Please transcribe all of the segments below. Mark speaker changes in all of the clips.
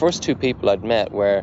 Speaker 1: first two people I'd met were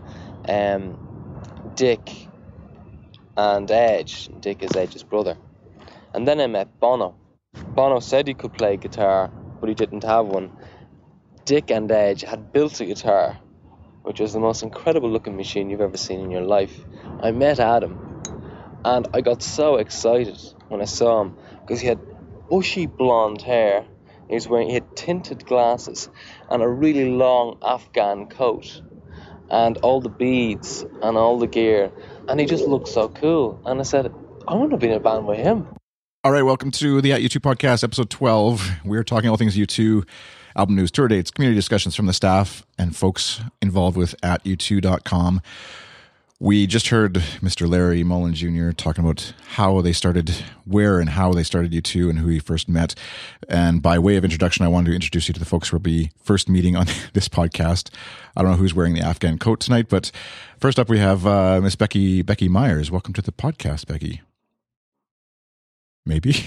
Speaker 1: Dick and Edge. Dick is Edge's brother. And then I met Bono. Bono said he could play guitar, but he didn't have one. Dick and Edge had built a guitar, which was the most incredible looking machine you've ever seen in your life. I met Adam, and I got so excited when I saw him, because he had bushy blonde hair, he had tinted glasses, and a really long Afghan coat, and all the beads, and all the gear, and he just looked so cool, and I said, I want to be in a band with him.
Speaker 2: All right, welcome to the At U2 podcast, episode 12. We're talking all things U2, album news, tour dates, community discussions from the staff and folks involved with at u2.com. We just heard Mr. Larry Mullen Jr. talking about how they started, where and how they started U2 and who he first met. And by way of introduction, I wanted to introduce you to the folks who will be first meeting on this podcast. I don't know who's wearing the Afghan coat tonight, but first up we have Miss Becky Myers. Welcome to the podcast, Becky. Maybe?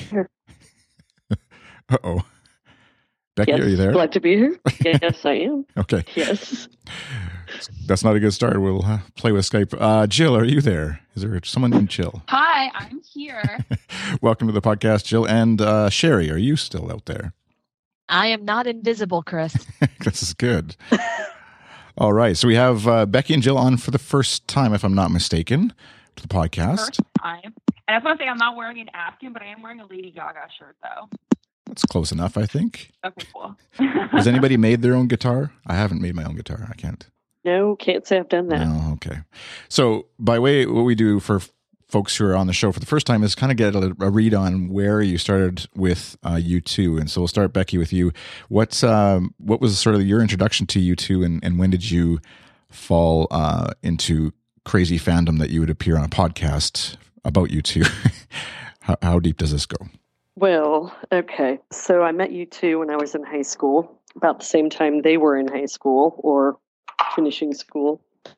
Speaker 2: Uh-oh. Becky,
Speaker 3: yes,
Speaker 2: are you there?
Speaker 3: Glad to be here. Yes, I am.
Speaker 2: Okay.
Speaker 3: Yes.
Speaker 2: That's not a good start. We'll play with Skype. Jill, are you there? Is there someone named Jill?
Speaker 4: Hi, I'm here.
Speaker 2: Welcome to the podcast, Jill. And Sherry, are you still out there?
Speaker 5: I am not invisible, Chris.
Speaker 2: This is good. All right. So we have Becky and Jill on for the first time, if I'm not mistaken, to the podcast.
Speaker 4: First time. And I just want to say I'm not wearing an Afghan, but I am wearing a Lady Gaga shirt, though.
Speaker 2: That's close enough, I think.
Speaker 4: Okay, cool.
Speaker 2: Has anybody made their own guitar? I haven't made my own guitar. I can't.
Speaker 3: No, can't say I've done that.
Speaker 2: No, okay. So by way, what we do for folks who are on the show for the first time is kind of get a read on where you started with U2. And so we'll start, Becky, with you. What was sort of your introduction to U2, and when did you fall into crazy fandom that you would appear on a podcast about U2? How deep does this go?
Speaker 3: Well, okay. So I met U2 when I was in high school, about the same time they were in high school or finishing school.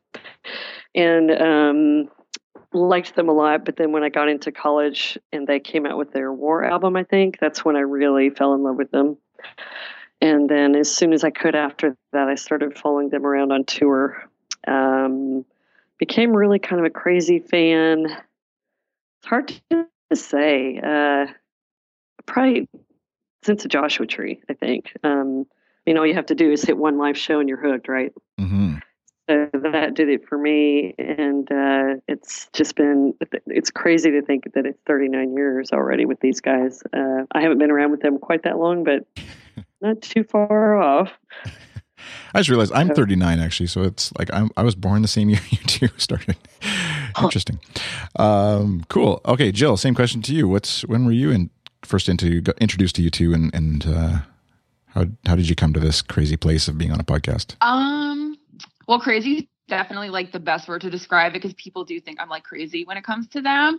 Speaker 3: And liked them a lot. But then when I got into college and they came out with their War album, I think, that's when I really fell in love with them. And then as soon as I could after that, I started following them around on tour. Became really kind of a crazy fan. It's hard to say. Probably since the Joshua Tree, I think. All you have to do is hit one live show and you're hooked, right?
Speaker 2: Mm-hmm.
Speaker 3: So that did it for me. And it's crazy to think that it's 39 years already with these guys. I haven't been around with them quite that long, but not too far off.
Speaker 2: I just realized I'm 39 actually, so it's like I was born the same year you two started. Interesting. Cool. Okay, Jill, same question to you. When were you first introduced to U2, and how did you come to this crazy place of being on a podcast?
Speaker 4: Well, crazy is definitely like the best word to describe it, because people do think I'm like crazy when it comes to them.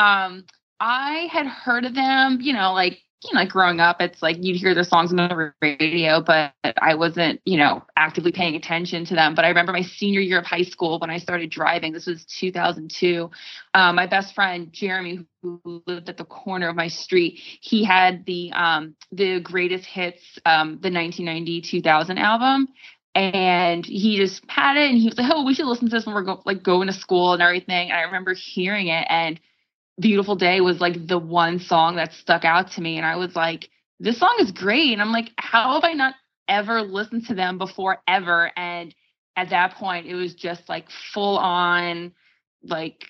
Speaker 4: I had heard of them, like growing up, it's like you'd hear their songs on the radio, but I wasn't, actively paying attention to them. But I remember my senior year of high school when I started driving. This was 2002. My best friend, Jeremy, who lived at the corner of my street, he had the greatest hits, the 1990-2000 album. And he just had it and he was like, oh, we should listen to this when we're going to school and everything. And I remember hearing it, and Beautiful Day was like the one song that stuck out to me. And I was like, this song is great. And I'm like, how have I not ever listened to them before ever? And at that point, it was just like full on, like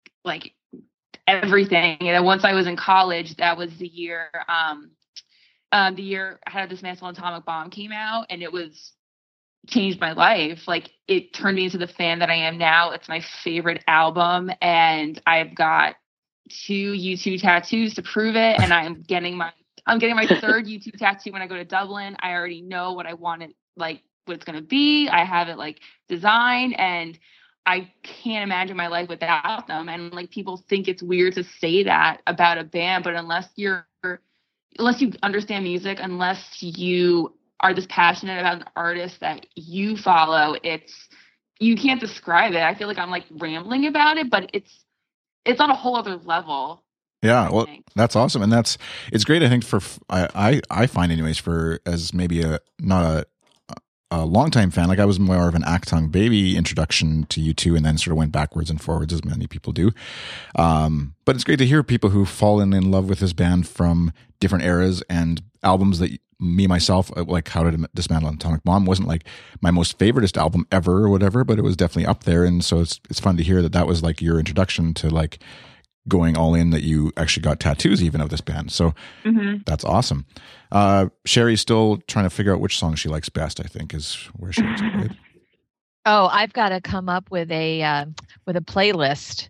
Speaker 4: everything. And then once I was in college, that was the year How to Dismantle an Atomic Bomb came out, and it changed my life. Like, it turned me into the fan that I am now. It's my favorite album, and I've got 2 U2 tattoos to prove it, and I'm getting my third U2 tattoo when I go to Dublin. I already know what I want it, like what it's going to be. I have it like designed, and I can't imagine my life without them. And like, people think it's weird to say that about a band, but unless you understand music, unless you are this passionate about an artist that you follow, you can't describe it. I feel like I'm like rambling about it, but it's on a whole other level.
Speaker 2: Yeah, well, that's awesome, and it's great. I think I find anyways, for as maybe not a longtime fan. Like I was more of an Achtung Baby introduction to U2 and then sort of went backwards and forwards as many people do. But it's great to hear people who've fallen in love with this band from different eras and albums that me, myself, like How to Dismantle an Atomic Bomb wasn't like my most favoriteest album ever or whatever, but it was definitely up there. And so it's fun to hear that was like your introduction to like going all in, that you actually got tattoos even of this band. So that's awesome. Sherry's still trying to figure out which song she likes best, I think, is where she is, right?
Speaker 5: Oh, I've got to come up with a playlist.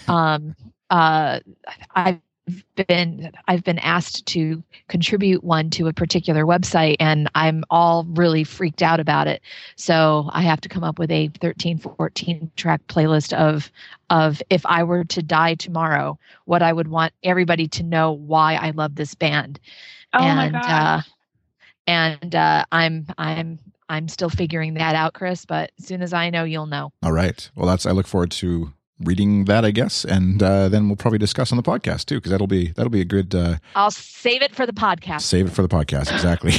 Speaker 5: I've been asked to contribute one to a particular website, and I'm all really freaked out about it. So I have to come up with a 13, 14 track playlist of if I were to die tomorrow, what I would want everybody to know why I love this band.
Speaker 4: My gosh.
Speaker 5: I'm still figuring that out, Chris, but as soon as I know, you'll know.
Speaker 2: All right. Well, I look forward to reading that, I guess, and then we'll probably discuss on the podcast too, because that'll be a good.
Speaker 5: I'll save it for the podcast.
Speaker 2: Save it for the podcast, exactly.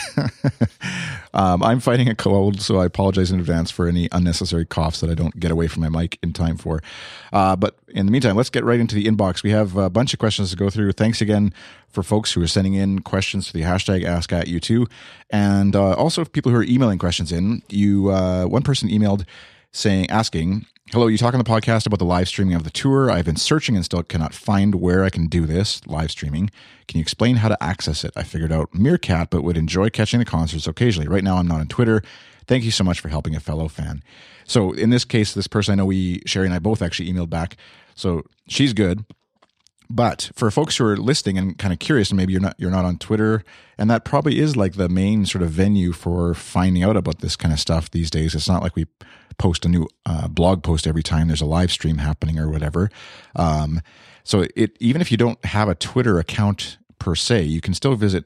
Speaker 2: I'm fighting a cold, so I apologize in advance for any unnecessary coughs that I don't get away from my mic in time for. But in the meantime, let's get right into the inbox. We have a bunch of questions to go through. Thanks again for folks who are sending in questions to the hashtag #AskAtU2, and also people who are emailing questions in. One person emailed asking, hello, you talk on the podcast about the live streaming of the tour. I've been searching and still cannot find where I can do this live streaming. Can you explain how to access it? I figured out Meerkat, but would enjoy catching the concerts occasionally. Right now, I'm not on Twitter. Thank you so much for helping a fellow fan. So in this case, this person, I know Sherry and I both actually emailed back. So she's good. But for folks who are listening and kind of curious, and maybe you're not on Twitter, and that probably is like the main sort of venue for finding out about this kind of stuff these days. It's not like we post a new blog post every time there's a live stream happening or whatever. So even if you don't have a Twitter account per se, you can still visit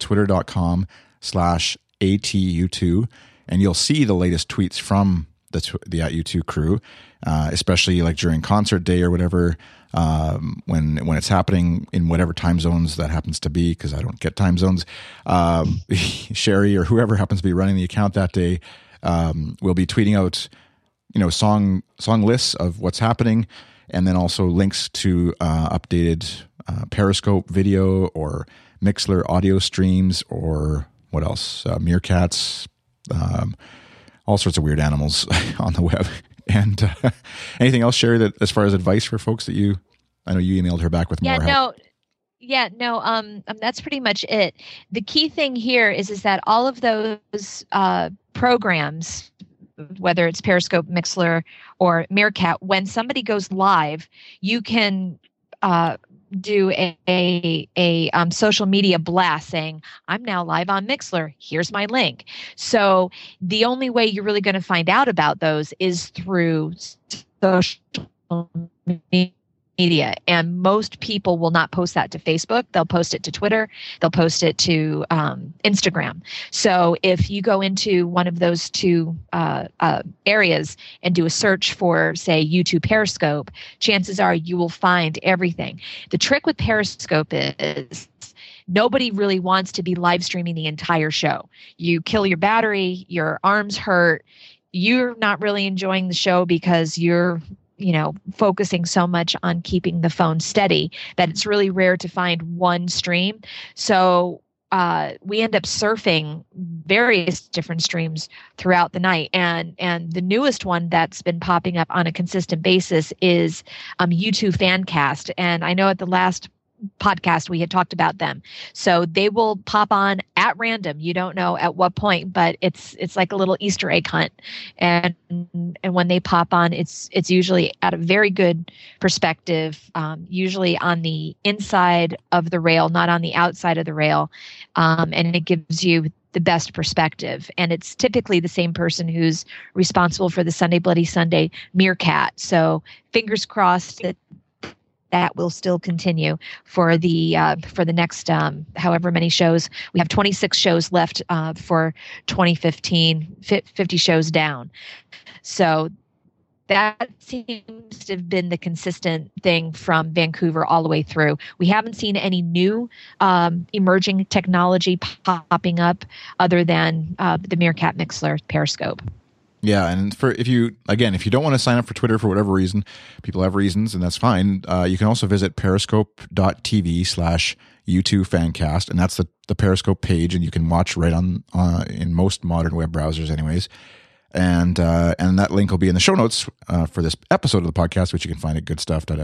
Speaker 2: twitter.com/ATU2, and you'll see the latest tweets from the @U2 crew, especially like during concert day or whatever, when it's happening in whatever time zones that happens to be, because I don't get time zones. Sherry or whoever happens to be running the account that day will be tweeting out, song lists of what's happening, and then also links to updated Periscope video or Mixlr audio streams, or what else? Meerkats, all sorts of weird animals on the web. And anything else, Sherry, that as far as advice for folks that I know you emailed her back with more help. That's pretty much it. The key thing here is that all of those programs, whether it's Periscope, Mixlr, or Meerkat, when somebody goes live, you can do a social media blast saying, I'm now live on Mixlr. Here's my link. So the only way you're really going to find out about those is through social media. And most people will not post that to Facebook. They'll post it to Twitter. They'll post it to Instagram. So if you go into one of those two areas and do a search for, say, U2 Periscope, chances are you will find everything. The trick with Periscope is nobody really wants to be live streaming the entire show. You kill your battery, your arms hurt. You're not really enjoying the show because you're focusing so much on keeping the phone steady that it's really rare to find one stream. So we end up surfing various different streams throughout the night. And the newest one that's been popping up on a consistent basis is U2 Fancast. And I know at the last podcast we had talked about them. So they will pop on at random. You don't know at what point, but it's like a little Easter egg hunt. And when they pop on, it's usually at a very good perspective, usually on the inside of the rail, not on the outside of the rail. And it gives you the best perspective. And it's typically the same person who's responsible for the Sunday Bloody Sunday Meerkat. So fingers crossed that will still continue for the next however many shows. We have 26 shows left for 2015, 50 shows down. So
Speaker 5: that seems to have been the consistent thing from Vancouver all the way through. We haven't seen any new emerging technology popping up other than the Meerkat Mixler Periscope.
Speaker 2: Yeah, and if you don't want to sign up for Twitter for whatever reason, people have reasons, and that's fine. You can also visit periscope.tv/U2Fancast, and that's the Periscope page, and you can watch right on in most modern web browsers, anyways. And that link will be in the show notes for this episode of the podcast, which you can find at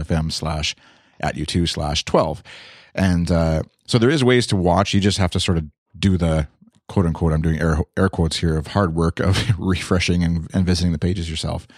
Speaker 2: goodstuff.fm/@U2/12. And so there is ways to watch. You just have to sort of do the quote unquote, I'm doing air quotes here, of hard work of refreshing and visiting the pages yourself.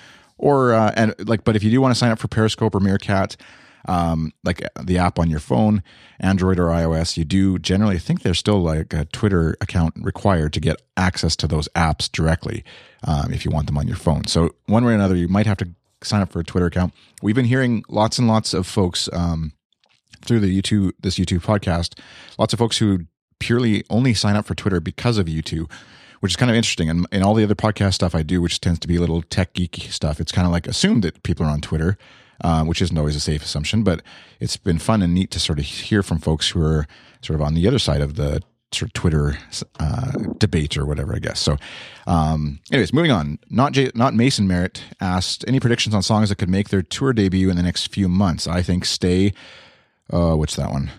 Speaker 2: But if you do want to sign up for Periscope or Meerkat, like the app on your phone, Android or iOS, you do generally think there's still like a Twitter account required to get access to those apps directly if you want them on your phone. So one way or another, you might have to sign up for a Twitter account. We've been hearing lots and lots of folks through this YouTube podcast, lots of folks who purely only sign up for Twitter because of U2, which is kind of interesting. And in all the other podcast stuff I do, which tends to be a little tech geeky stuff, it's kind of like assumed that people are on Twitter, which isn't always a safe assumption, but it's been fun and neat to sort of hear from folks who are sort of on the other side of the sort of Twitter debate or whatever, I guess. So anyways, moving on. Not Mason Merritt asked, any predictions on songs that could make their tour debut in the next few months? I think Stay, what's that one?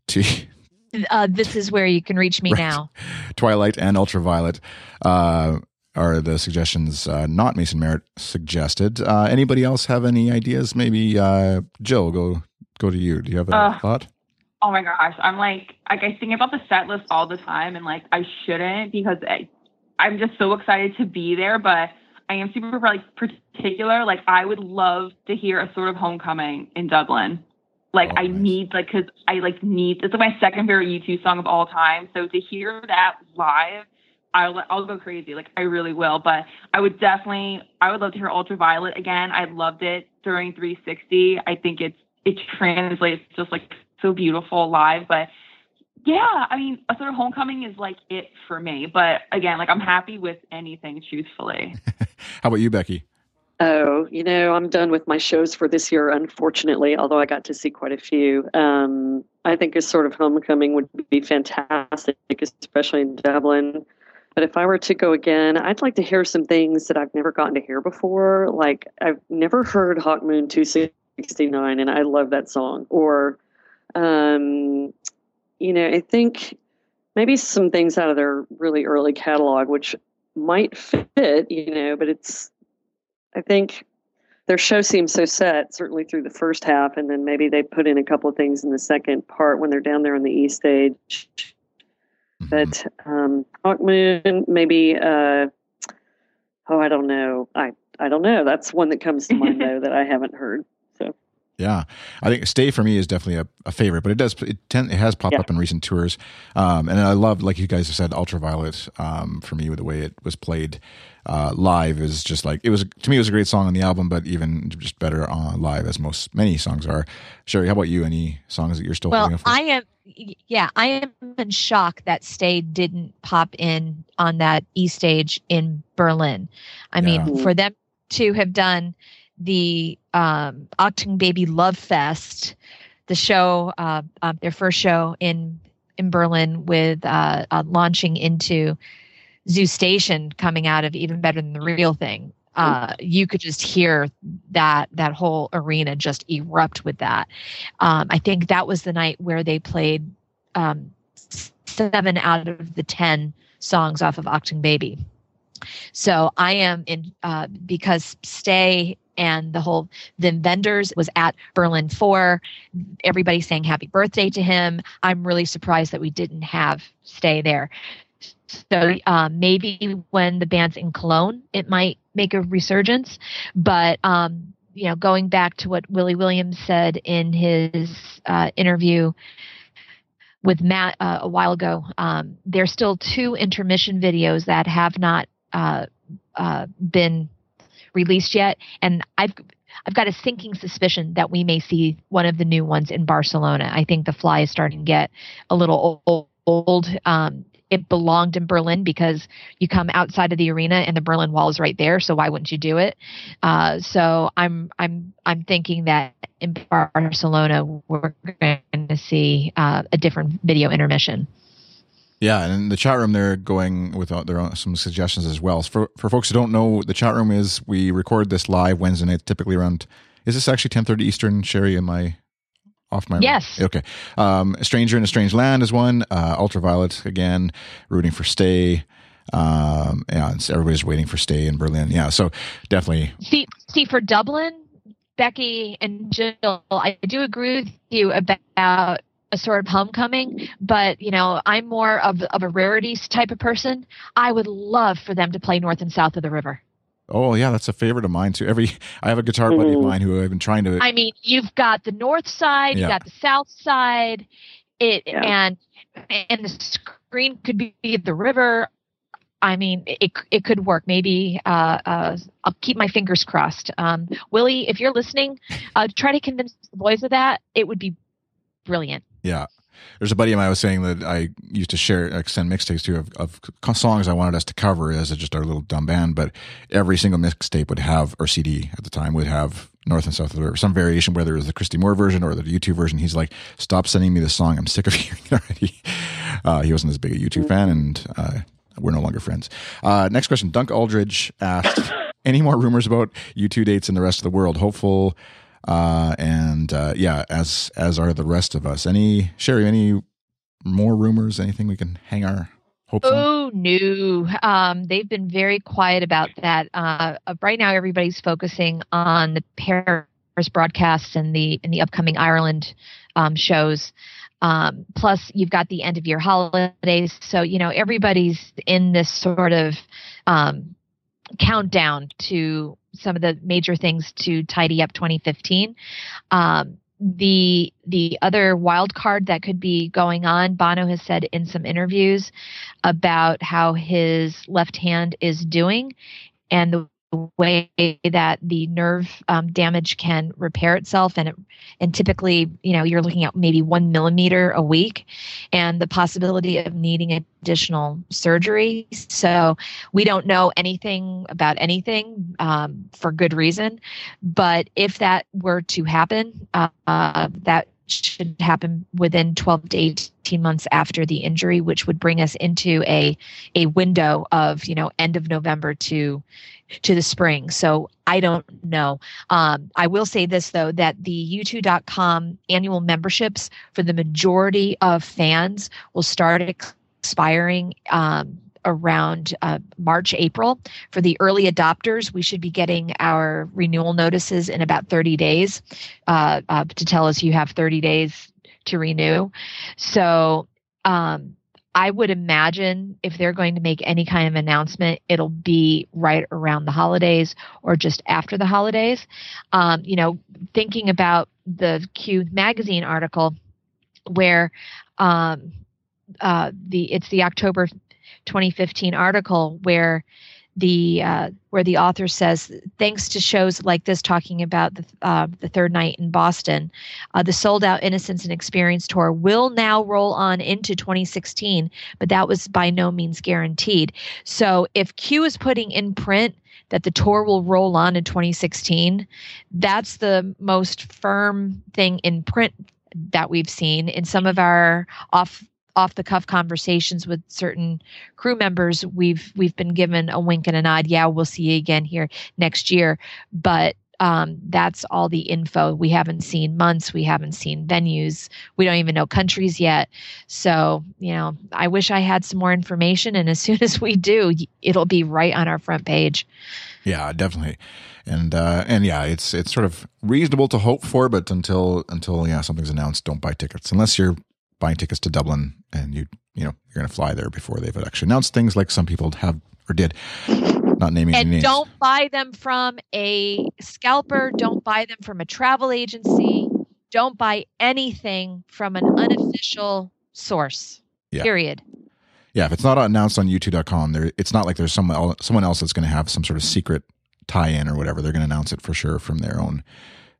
Speaker 5: This is where you can reach me now.
Speaker 2: Twilight and Ultraviolet are the suggestions not Mason Merritt suggested. Anybody else have any ideas? Maybe Jill, go to you. Do you have a thought?
Speaker 4: Oh my gosh. I'm like I think about the set list all the time, and like I shouldn't, because I'm just so excited to be there, but I am super particular. Like I would love to hear A Sort of Homecoming in Dublin. Like I need, because it's my second favorite U2 song of all time. So to hear that live, I'll go crazy. Like I really will. But I would love to hear Ultraviolet again. I loved it during 360. I think it translates just like so beautiful live. But yeah, I mean, A Sort of Homecoming is like it for me. But again, like I'm happy with anything, truthfully.
Speaker 2: How about you, Becky?
Speaker 3: Oh, I'm done with my shows for this year, unfortunately, although I got to see quite a few. I think A Sort of Homecoming would be fantastic, especially in Dublin. But if I were to go again, I'd like to hear some things that I've never gotten to hear before. Like, I've never heard Hawk Moon 269, and I love that song. Or, I think maybe some things out of their really early catalog, which might fit, but I think their show seems so set, certainly through the first half, and then maybe they put in a couple of things in the second part when they're down there on the East stage. Mm-hmm. But Hawk Moon, maybe, I don't know. I don't know. That's one that comes to mind, though, that I haven't heard. So.
Speaker 2: Yeah, I think Stay for me is definitely a favorite, but it has popped up in recent tours. And I love, like you guys have said, Ultraviolet, for me, with the way it was played live is just like, to me, it was a great song on the album, but even just better on live, as many songs are. Sherry, how about you? Any songs that you're still holding up for?
Speaker 5: I am in shock that Stay didn't pop in on that E stage in Berlin. I mean, for them to have done the Achtung Baby Love Fest, the show, their first show in Berlin, with launching into Zoo Station, coming out of Even Better Than the Real Thing. You could just hear that whole arena just erupt with that. I think that was the night where they played 7 out of the 10 songs off of Achtung Baby. So I am in, because Stay and the Vendors was at Berlin 4. Everybody sang happy birthday to him. I'm really surprised that we didn't have Stay there. So maybe when the band's in Cologne, it might make a resurgence. But, going back to what Willie Williams said in his interview with Matt a while ago, there's still 2 intermission videos that have not been released yet. And I've got a sinking suspicion that we may see one of the new ones in Barcelona. I think The Fly is starting to get a little old. it belonged in Berlin because you come outside of the arena and the Berlin Wall is right there. So why wouldn't you do it? So I'm thinking that in Barcelona we're going to see a different video intermission.
Speaker 2: Yeah, and in the chat room, they're going with their own, some suggestions as well. For folks who don't know, the chat room is, we record this live Wednesday night, typically around, is this actually 10:30 Eastern, Sherry? Am I off my...
Speaker 5: Yes.
Speaker 2: Okay. A Stranger in a Strange Land is one. Ultraviolet, again, rooting for Stay. Everybody's waiting for Stay in Berlin. Yeah, so definitely.
Speaker 5: See, for Dublin, Becky and Jill, I do agree with you about a sort of homecoming, but I'm more of a rarities type of person. I would love for them to play north and south of the river. Oh
Speaker 2: yeah, that's a favorite of mine too. I have a guitar buddy of mine who I've been trying to.
Speaker 5: I mean, you've got the north side, you've got the south side, and the screen could be the river. I mean, it could work. Maybe I'll keep my fingers crossed. Willie, if you're listening, try to convince the boys of that. It would be brilliant.
Speaker 2: Yeah. There's a buddy of mine I was saying that I used to send mixtapes to of songs I wanted us to cover as just our little dumb band, but every single mixtape would have, or CD at the time, would have North and South of the River, some variation, whether it was the Christy Moore version or the U2 version. He's like, stop sending me this song. I'm sick of hearing it already. He wasn't as big a U2 fan, and we're no longer friends. Next question. Dunk Aldridge asked, any more rumors about U2 dates in the rest of the world? Hopeful. As are the rest of us. Sherry, any more rumors? Anything we can hang our hopes on?
Speaker 5: Oh, no. They've been very quiet about that. Right now, everybody's focusing on the Paris broadcasts and the upcoming Ireland shows. Plus, you've got the end of year holidays. So, everybody's in this sort of countdown to some of the major things to tidy up 2015. The other wild card that could be going on, Bono has said in some interviews about how his left hand is doing and the way that the nerve damage can repair itself, and typically you're looking at maybe 1 millimeter a week, and the possibility of needing additional surgery. So we don't know anything about anything for good reason, but if that were to happen, that should happen within 12 to 18 months after the injury, which would bring us into a window of end of November to the spring. So I don't know. I will say this, though, that the U2.com annual memberships for the majority of fans will start expiring around March, April. For the early adopters, we should be getting our renewal notices in about 30 days to tell us you have 30 days to renew. So I would imagine if they're going to make any kind of announcement, it'll be right around the holidays or just after the holidays. Thinking about the Q magazine article where it's the October 2015 article where the author says, thanks to shows like this talking about the third night in Boston, the sold out Innocence and Experience tour will now roll on into 2016, but that was by no means guaranteed. So if Q is putting in print that the tour will roll on in 2016, that's the most firm thing in print that we've seen. In some of our off the cuff conversations with certain crew members, we've been given a wink and a nod. Yeah, we'll see you again here next year. But that's all the info. We haven't seen months. We haven't seen venues. We don't even know countries yet. So, I wish I had some more information. And as soon as we do, it'll be right on our front page.
Speaker 2: Yeah, definitely. And yeah, it's sort of reasonable to hope for, but until something's announced, don't buy tickets unless you're buying tickets to Dublin and you're going to fly there before they've actually announced things, like some people have or did. Not naming any names. And
Speaker 5: don't buy them from a scalper. Don't buy them from a travel agency. Don't buy anything from an unofficial source.
Speaker 2: Yeah.
Speaker 5: Period.
Speaker 2: Yeah, if it's not announced on U2.com, it's not like there's someone else that's going to have some sort of secret tie-in or whatever. They're going to announce it for sure from their own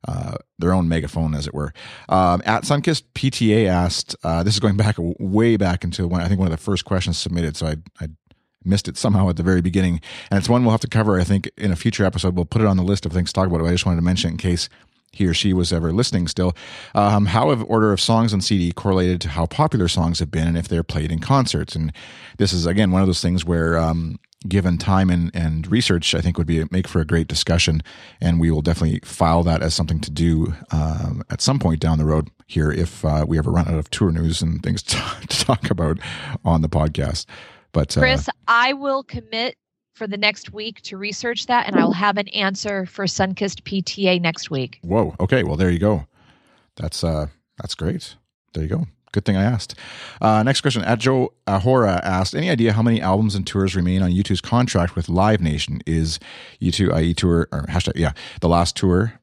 Speaker 2: their own megaphone, as it were. At Sunkist PTA asked, this is going back way back into one of the first questions submitted, so I missed it somehow at the very beginning, and it's one we'll have to cover, I think, in a future episode. We'll put it on the list of things to talk about. I just wanted to mention it in case he or she was ever listening still. How have order of songs on CD correlated to how popular songs have been and if they're played in concerts? And this is, again, one of those things where given time and research, I think would make for a great discussion, and we will definitely file that as something to do at some point down the road here if we ever run out of tour news and things to talk about on the podcast. But
Speaker 5: Chris, I will commit for the next week to research that, and I will have an answer for Sunkist PTA next week.
Speaker 2: Whoa. Okay. Well, there you go. That's great. There you go. Good thing I asked. Next question. At Joe Ahora asked, any idea how many albums and tours remain on U2's contract with Live Nation? Is U2 IE tour, or hashtag, yeah, the last tour,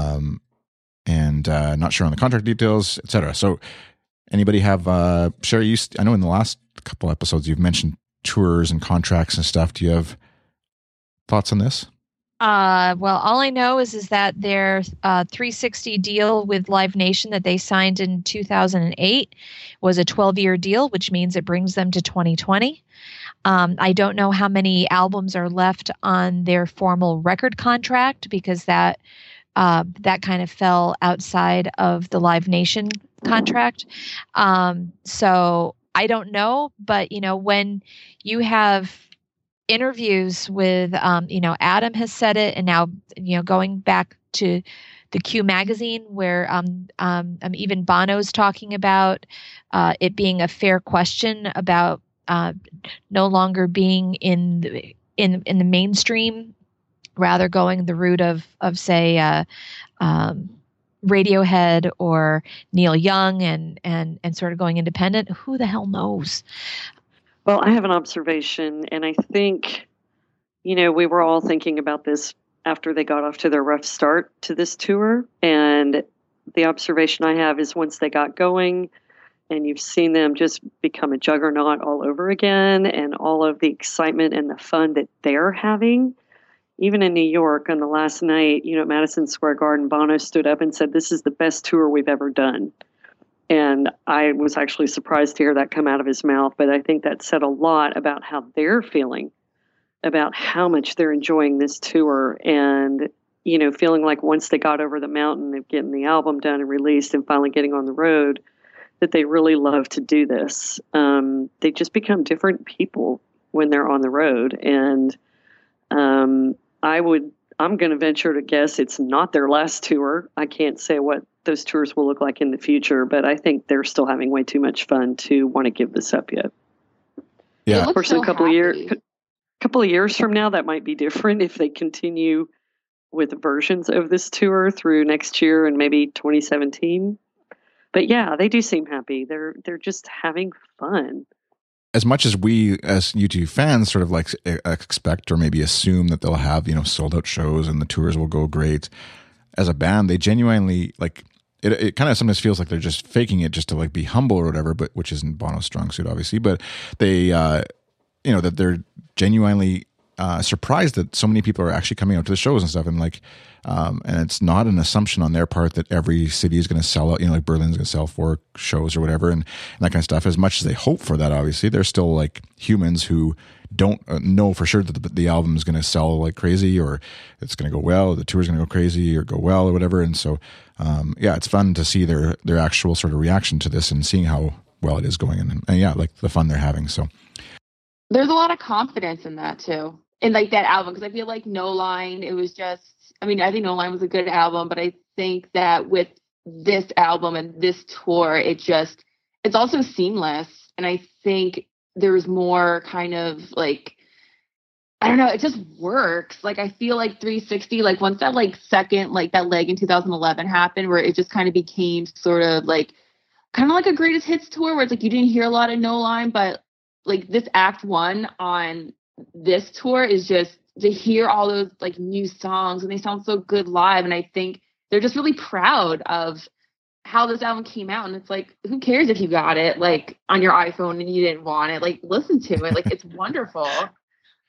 Speaker 2: and not sure on the contract details, etc. So anybody have, Sherry, I know in the last couple episodes you've mentioned tours and contracts and stuff. Do you have thoughts on this?
Speaker 5: Well, all I know is that their 360 deal with Live Nation that they signed in 2008 was a 12-year deal, which means it brings them to 2020. I don't know how many albums are left on their formal record contract because that kind of fell outside of the Live Nation contract. So I don't know, but when you have interviews with, Adam has said it, and now, going back to the Q magazine where even Bono's talking about it being a fair question about no longer being in the mainstream, rather going the route of say Radiohead or Neil Young and sort of going independent. Who the hell knows?
Speaker 3: Well, I have an observation, and I think, we were all thinking about this after they got off to their rough start to this tour. And the observation I have is once they got going and you've seen them just become a juggernaut all over again, and all of the excitement and the fun that they're having, even in New York on the last night, at Madison Square Garden, Bono stood up and said, "This is the best tour we've ever done." And I was actually surprised to hear that come out of his mouth, but I think that said a lot about how they're feeling, about how much they're enjoying this tour, and, feeling like once they got over the mountain of getting the album done and released and finally getting on the road, that they really love to do this. They just become different people when they're on the road. And I'm going to venture to guess it's not their last tour. I can't say what those tours will look like in the future, but I think they're still having way too much fun to want to give this up yet.
Speaker 2: Yeah,
Speaker 3: of course, in a couple of years from now, that might be different if they continue with versions of this tour through next year and maybe 2017. But yeah, they do seem happy. They're just having fun.
Speaker 2: As much as we, as U2 fans, sort of like expect or maybe assume that they'll have, sold out shows and the tours will go great, as a band, they genuinely it kind of sometimes feels like they're just faking it just to be humble or whatever, but which isn't Bono's strong suit, obviously. But they, that they're genuinely surprised that so many people are actually coming out to the shows and stuff, and and it's not an assumption on their part that every city is going to sell out. Berlin's going to sell 4 shows or whatever, and that kind of stuff. As much as they hope for that, obviously, they're still humans who don't know for sure that the album is going to sell like crazy, or it's going to go well, or the tour is going to go crazy or go well or whatever. And so, it's fun to see their actual sort of reaction to this and seeing how well it is going, and the fun they're having. So
Speaker 4: there's a lot of confidence in that too, in that album, because I feel like No Line, it was just, I think No Line was a good album, but I think that with this album and this tour, it's also seamless. And I think there's more kind of I don't know, it just works. I feel like 360, once that second, that leg in 2011 happened, where it just kind of became sort of kind of like a greatest hits tour, where it's you didn't hear a lot of No Line, but this act 1 on this tour is just to hear all those new songs, and they sound so good live. And I think they're just really proud of how this album came out. And it's who cares if you got it on your iPhone and you didn't want it? Listen to it. It's wonderful.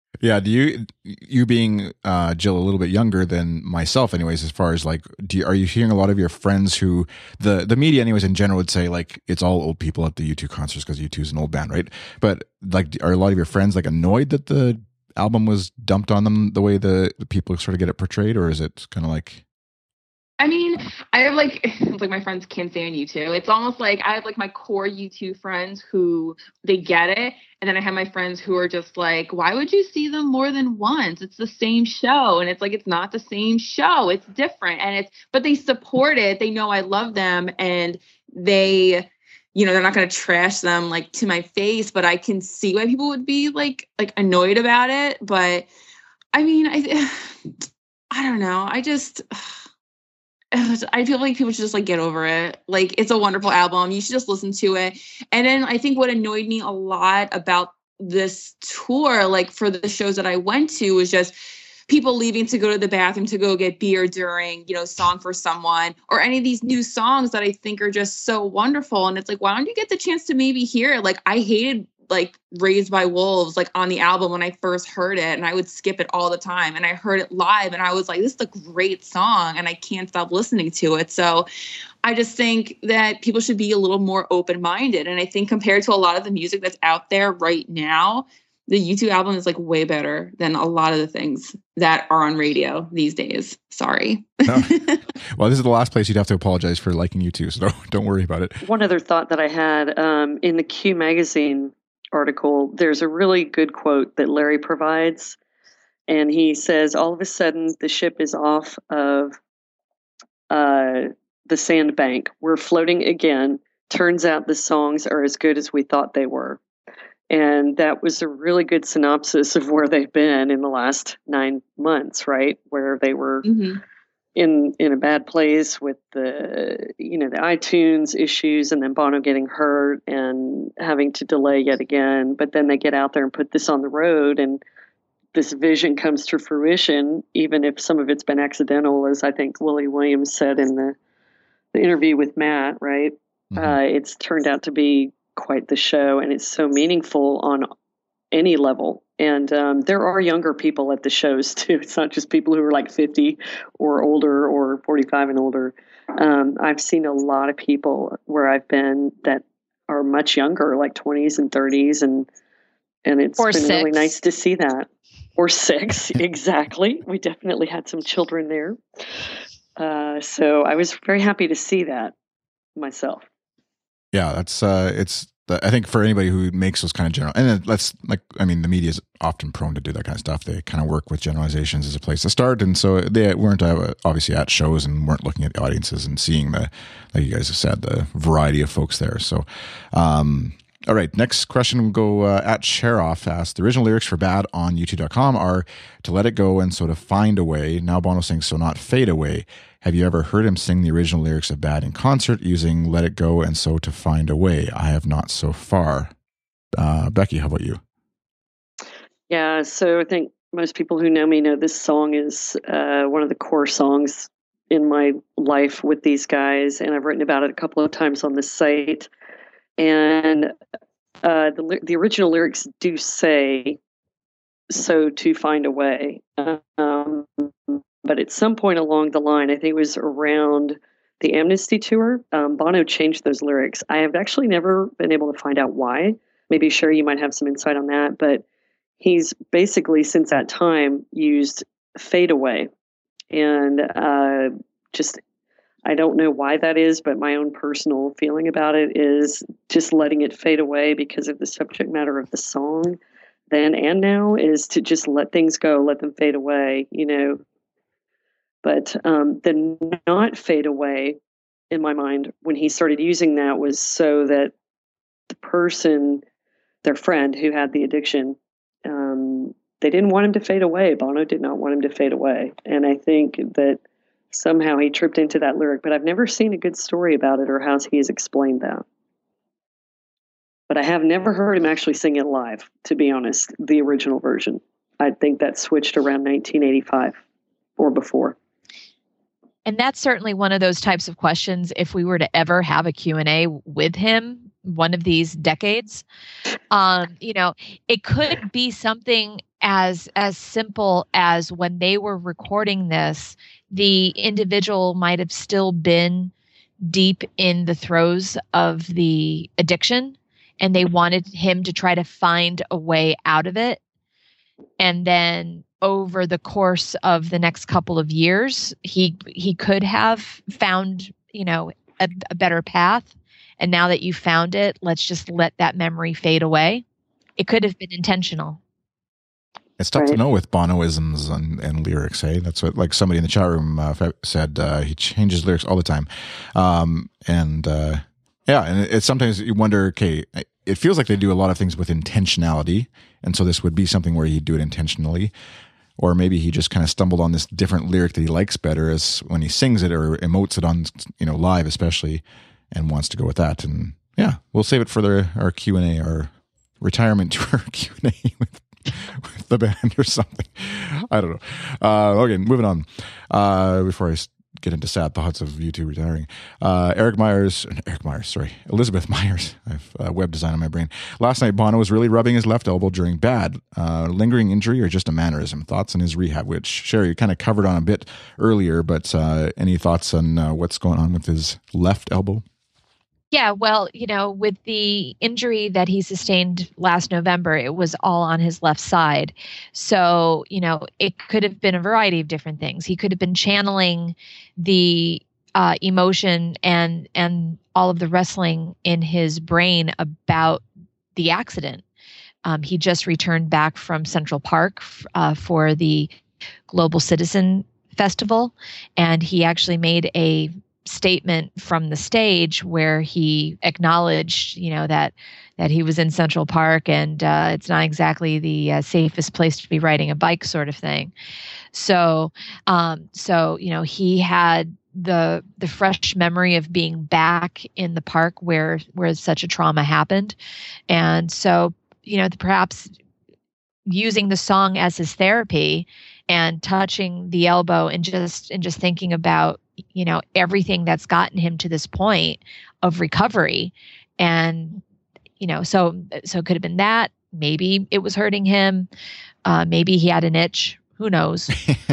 Speaker 2: Yeah. Do you being Jill a little bit younger than myself, anyways, as far as like, are you hearing a lot of your friends who the media, anyways, in general would say like it's all old people at the U2 concerts because U2 is an old band, right? But like, are a lot of your friends like annoyed that the album was dumped on them the way the people sort of get it portrayed, or is it kind of like?
Speaker 4: I mean, I have like my friends can't stand U2. It's almost like I have like my core U2 friends who they get it. And then I have my friends who are just like, why would you see them more than once? It's the same show. And it's like, it's not the same show. It's different. But they support it. They know I love them, and they, they're not going to trash them like to my face, but I can see why people would be like annoyed about it. But I mean, I don't know. I feel like people should just like get over it. Like, it's a wonderful album. You should just listen to it. And then I think what annoyed me a lot about this tour, like for the shows that I went to, was just people leaving to go to the bathroom to go get beer during, Song for Someone, or any of these new songs that I think are just so wonderful. And it's like, why don't you get the chance to maybe hear it? Like, I hated like Raised by Wolves, like on the album when I first heard it, and I would skip it all the time. And I heard it live and I was like, this is a great song, and I can't stop listening to it. So I just think that people should be a little more open-minded. And I think compared to a lot of the music that's out there right now, the U2 album is like way better than a lot of the things that are on radio these days. Sorry.
Speaker 2: No. Well, this is the last place you'd have to apologize for liking U2, so don't worry about it.
Speaker 3: One other thought that I had, in the Q magazine article, there's a really good quote that Larry provides, and he says, all of a sudden the ship is off of the sandbank. We're floating again. Turns out the songs are as good as we thought they were. And that was a really good synopsis of where they've been in the last 9 months, right? Where they were in a bad place with the iTunes issues, and then Bono getting hurt and having to delay yet again. But then they get out there and put this on the road, and this vision comes to fruition, even if some of it's been accidental, as I think Willie Williams said in the interview with Matt, right? It's turned out to be quite the show, and it's so meaningful on any level. And there are younger people at the shows too. It's not just people who are like 50 or older or 45 and older. I've seen a lot of people where I've been that are much younger, like 20s and 30s, and it's been really nice to see that. Or 6, exactly. We definitely had some children there. So I was very happy to see that myself.
Speaker 2: Yeah, that's I think for anybody who makes those kind of general, and the media is often prone to do that kind of stuff. They kind of work with generalizations as a place to start, and so they weren't obviously at shows and weren't looking at the audiences and seeing like you guys have said, the variety of folks there. So, all right, next question will go at Sheroff asked, the original lyrics for Bad on U2.com are to let it go and so to find a way. Now Bono sings so not fade away. Have you ever heard him sing the original lyrics of Bad in concert using Let It Go and So to Find a Way? I have not so far. Becky, how about you?
Speaker 3: Yeah, so I think most people who know me know this song is one of the core songs in my life with these guys, and I've written about it a couple of times on the site. And the original lyrics do say "so to find a way," but at some point along the line, I think it was around the Amnesty tour, Bono changed those lyrics. I have actually never been able to find out why. Maybe Sherry, you might have some insight on that, but he's basically since that time used "fade away," and I don't know why that is, but my own personal feeling about it is just letting it fade away because of the subject matter of the song then and now is to just let things go, let them fade away, But the not fade away in my mind when he started using that was so that the person, their friend who had the addiction, they didn't want him to fade away. Bono did not want him to fade away. And I think that somehow he tripped into that lyric, but I've never seen a good story about it or how he has explained that. But I have never heard him actually sing it live, to be honest, the original version. I think that switched around 1985 or before.
Speaker 5: And that's certainly one of those types of questions. If we were to ever have a Q&A with him, one of these decades, it could be something as simple as when they were recording this, the individual might have still been deep in the throes of the addiction, and they wanted him to try to find a way out of it. And then over the course of the next couple of years, he could have found, a better path. And now that you found it, let's just let that memory fade away. It could have been intentional.
Speaker 2: It's tough to know with Bonoisms and lyrics, hey? That's what, like somebody in the chat room said, he changes lyrics all the time. And it's sometimes you wonder, okay, it feels like they do a lot of things with intentionality. And so this would be something where he'd do it intentionally. Or maybe he just kind of stumbled on this different lyric that he likes better as when he sings it or emotes it on, live especially, and wants to go with that. And yeah, we'll save it for our Q&A, our retirement tour Q&A with the band or something. I don't know. Okay, moving on. Before I get into sad thoughts of you two retiring. Elizabeth Myers. I have web design on my brain. Last night, Bono was really rubbing his left elbow during bad. Lingering injury or just a mannerism? Thoughts on his rehab, which, Sherry, you kind of covered on a bit earlier, but any thoughts on what's going on with his left elbow?
Speaker 5: Yeah, well, with the injury that he sustained last November, it was all on his left side. So, it could have been a variety of different things. He could have been channeling the emotion and all of the wrestling in his brain about the accident. He just returned back from Central Park for the Global Citizen Festival, and he actually made a statement from the stage where he acknowledged, that he was in Central Park and it's not exactly the safest place to be riding a bike, sort of thing. So he had the fresh memory of being back in the park where such a trauma happened, and so perhaps using the song as his therapy and touching the elbow and just thinking about everything that's gotten him to this point of recovery. And, so it could have been that. Maybe it was hurting him. Maybe he had an itch. Who knows?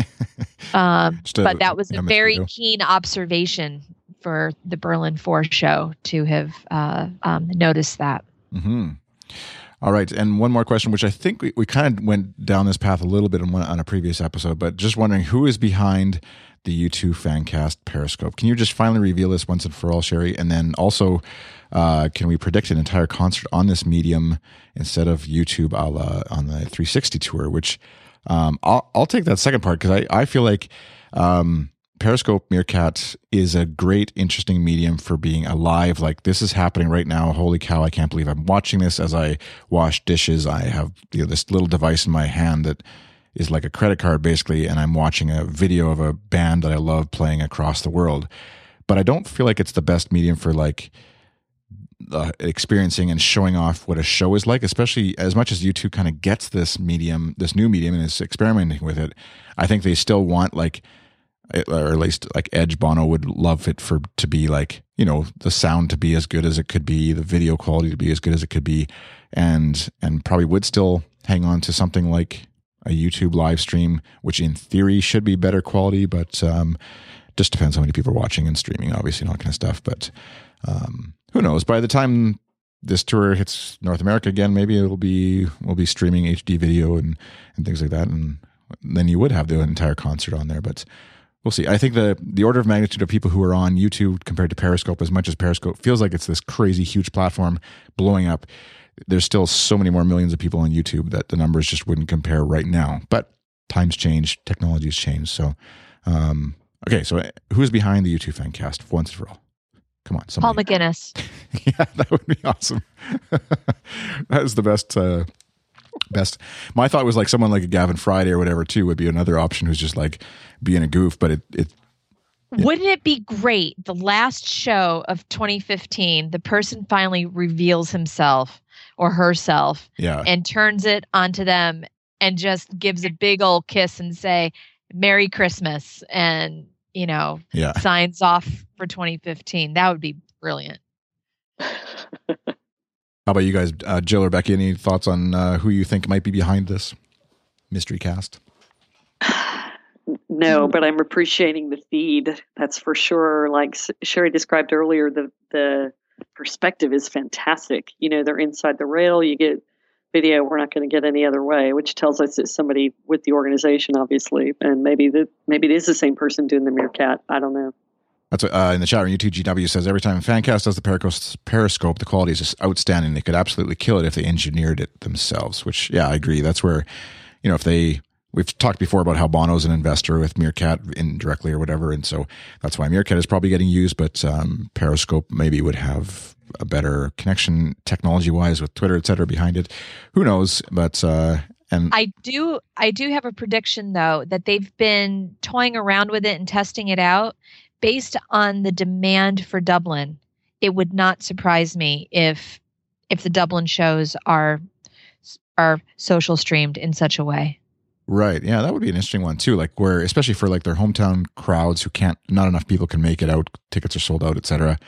Speaker 5: But that was a very keen observation for the Berlin 4 show to have noticed that.
Speaker 2: Mm-hmm. All right. And one more question, which I think we kind of went down this path a little bit on a previous episode, but just wondering who is behind the U2 Fancast Periscope. Can you just finally reveal this once and for all, Sherry? And then also, can we predict an entire concert on this medium instead of YouTube on the 360 tour, which I'll take that second part because I feel like Periscope Meerkat is a great, interesting medium for being alive. Like, this is happening right now. Holy cow, I can't believe I'm watching this as I wash dishes. I have this little device in my hand that is like a credit card, basically, and I'm watching a video of a band that I love playing across the world. But I don't feel like it's the best medium for like experiencing and showing off what a show is like, especially as much as U2 kind of gets this new medium, and is experimenting with it. I think they still want or at least like Edge Bono would love it to be like, the sound to be as good as it could be, the video quality to be as good as it could be, and probably would still hang on to something like a YouTube live stream, which in theory should be better quality, but just depends how many people are watching and streaming, obviously, and all that kind of stuff. But who knows? By the time this tour hits North America again, maybe we'll be streaming HD video and things like that, and then you would have the entire concert on there. But we'll see. I think the order of magnitude of people who are on YouTube compared to Periscope, as much as Periscope feels like it's this crazy huge platform blowing up, there's still so many more millions of people on YouTube that the numbers just wouldn't compare right now. But times change, technology's changed. So, okay, so who's behind the U2 Fancast once and for all? Come on, somebody.
Speaker 5: Paul McGuinness.
Speaker 2: Yeah, that would be awesome. That is the best. My thought was like someone like a Gavin Friday or whatever too would be another option who's just like being a goof. But it
Speaker 5: wouldn't it be great? The last show of 2015, the person finally reveals himself or herself, and turns it onto them and just gives a big old kiss and say Merry Christmas and signs off for 2015. That would be brilliant.
Speaker 2: How about you guys, Jill or Becky? Any thoughts on who you think might be behind this? mystery cast?
Speaker 3: No, but I'm appreciating the feed. That's for sure. Like Sherry described earlier, the perspective is fantastic. You know, they're inside the rail. You get video we're not going to get any other way, which tells us it's somebody with the organization, obviously, and maybe it is the same person doing the Meerkat. I don't know.
Speaker 2: That's what, in the chat room. U2GW says every time Fancast does the Periscope, the quality is just outstanding. They could absolutely kill it if they engineered it themselves. Which, yeah, I agree. That's where, you know, we've talked before about how Bono's an investor with Meerkat indirectly or whatever, and so that's why Meerkat is probably getting used. But Periscope maybe would have a better connection technology-wise with Twitter, et cetera, behind it. Who knows? But and
Speaker 5: I do have a prediction though that they've been toying around with it and testing it out based on the demand for Dublin. It would not surprise me if the Dublin shows are social streamed in such a way.
Speaker 2: Right. Yeah, that would be an interesting one too. Like where, especially for like their hometown crowds who not enough people can make it out, tickets are sold out, et cetera.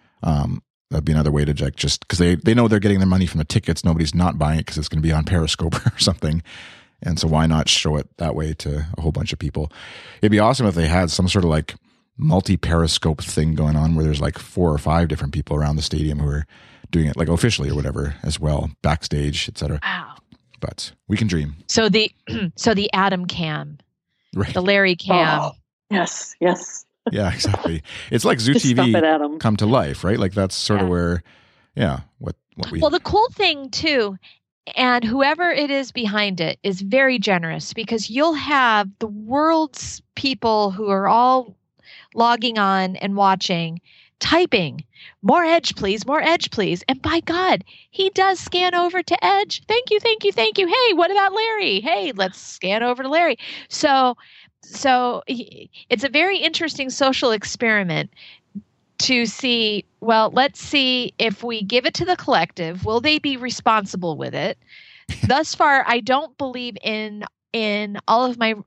Speaker 2: That'd be another way to just because they know they're getting their money from the tickets. Nobody's not buying it because it's going to be on Periscope or something. And so why not show it that way to a whole bunch of people? It'd be awesome if they had some sort of like multi-Periscope thing going on where there's like 4 or 5 different people around the stadium who are doing it like officially or whatever as well, backstage, et cetera.
Speaker 5: Wow.
Speaker 2: But we can dream.
Speaker 5: So the Adam cam,
Speaker 2: right.
Speaker 5: The Larry cam.
Speaker 3: Oh, yes.
Speaker 2: Yeah, exactly. It's like Zoo
Speaker 3: Just stop it,
Speaker 2: TV
Speaker 3: Adam.
Speaker 2: come to life, right? Like that's sort of where, what we.
Speaker 5: Well, the cool thing too, and whoever it is behind it is very generous because you'll have the world's people who are all logging on and watching, typing, more Edge, please, more Edge, please. And by God, he does scan over to Edge. Thank you. Hey, what about Larry? Hey, let's scan over to Larry. So it's a very interesting social experiment to see, well, let's see if we give it to the collective, will they be responsible with it? Thus far, I don't believe in all of my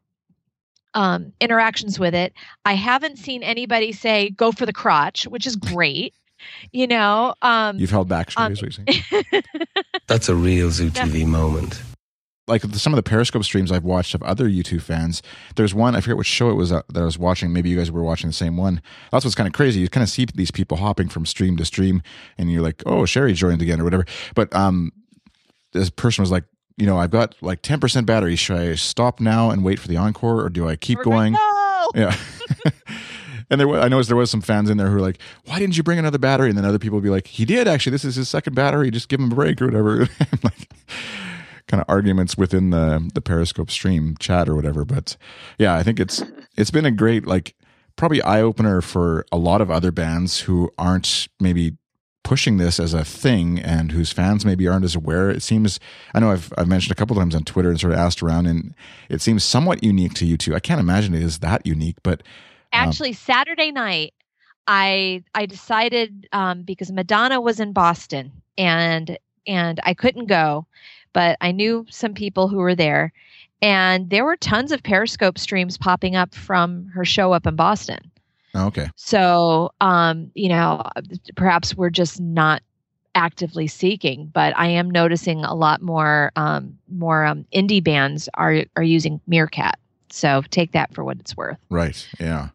Speaker 5: interactions with it. I haven't seen anybody say, go for the crotch, which is great. You know,
Speaker 2: you've held back, is what you're saying.
Speaker 6: That's a real Zoo TV moment.
Speaker 2: Like some of the Periscope streams I've watched of other U2 fans, there's one, I forget which show it was that I was watching. Maybe you guys were watching the same one. That's what's kind of crazy. You kind of see these people hopping from stream to stream and you're like, oh, Sherry joined again or whatever. But this person was like, you know, I've got like 10% battery. Should I stop now and wait for the encore or do I keep going?
Speaker 5: No!
Speaker 2: Yeah. And I noticed there was some fans in there who were like, why didn't you bring another battery? And then other people would be like, he did actually. This is his second battery. Just give him a break or whatever. Like, kind of arguments within the Periscope stream chat or whatever. But yeah, I think it's been a great, like, probably eye-opener for a lot of other bands who aren't maybe pushing this as a thing and whose fans maybe aren't as aware. It seems, I know I've mentioned a couple of times on Twitter and sort of asked around, and it seems somewhat unique to you two. I can't imagine it is that unique, but
Speaker 5: actually Saturday night I decided because Madonna was in Boston and I couldn't go, but I knew some people who were there, and there were tons of Periscope streams popping up from her show up in Boston.
Speaker 2: Oh, okay.
Speaker 5: So, you know, perhaps we're just not actively seeking, but I am noticing a lot more indie bands are using Meerkat. So take that for what it's worth.
Speaker 2: Right. Yeah.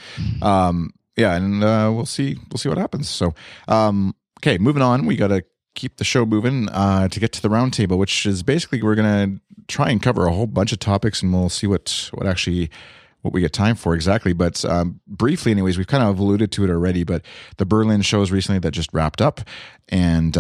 Speaker 2: Yeah. And we'll see what happens. So, okay, moving on. We got to keep the show moving to get to the roundtable, which is basically we're going to try and cover a whole bunch of topics, and we'll see what we get time for exactly. But briefly, anyways, we've kind of alluded to it already, but the Berlin shows recently that just wrapped up, and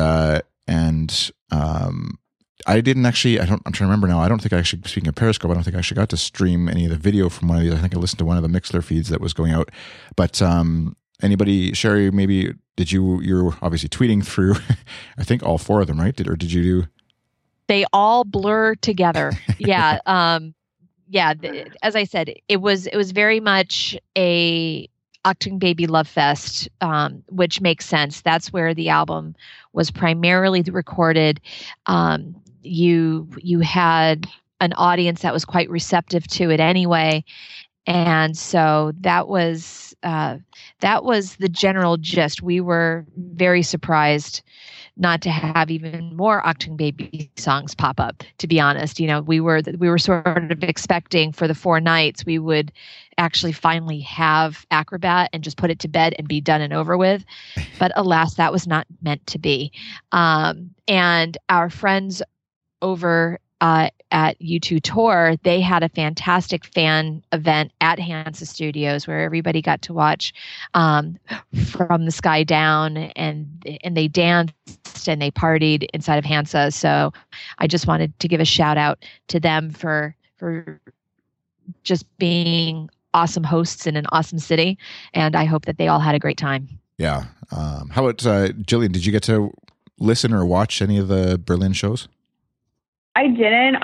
Speaker 2: I didn't actually, I'm trying to remember now, I don't think I actually, speaking of Periscope, I don't think I actually got to stream any of the video from one of these. I think I listened to one of the Mixlr feeds that was going out. But anybody, Sherry, maybe, you're obviously tweeting through, I think all 4 of them, right? Did you do?
Speaker 5: They all blur together. Yeah. As I said, it was very much a Achtung Baby Love Fest, which makes sense. That's where the album was primarily recorded. You had an audience that was quite receptive to it anyway, and so that was the general gist. We were very surprised not to have even more Achtung Baby songs pop up, to be honest. We were sort of expecting for the 4 nights we would actually finally have Acrobat and just put it to bed and be done and over with. But alas, that was not meant to be. And our friends over at U2 Tour, they had a fantastic fan event at Hansa Studios where everybody got to watch From the Sky Down, and they danced and they partied inside of Hansa. So I just wanted to give a shout out to them for just being awesome hosts in an awesome city, and I hope that they all had a great time.
Speaker 2: Yeah. How about Jillian? Did you get to listen or watch any of the Berlin shows?
Speaker 7: I didn't.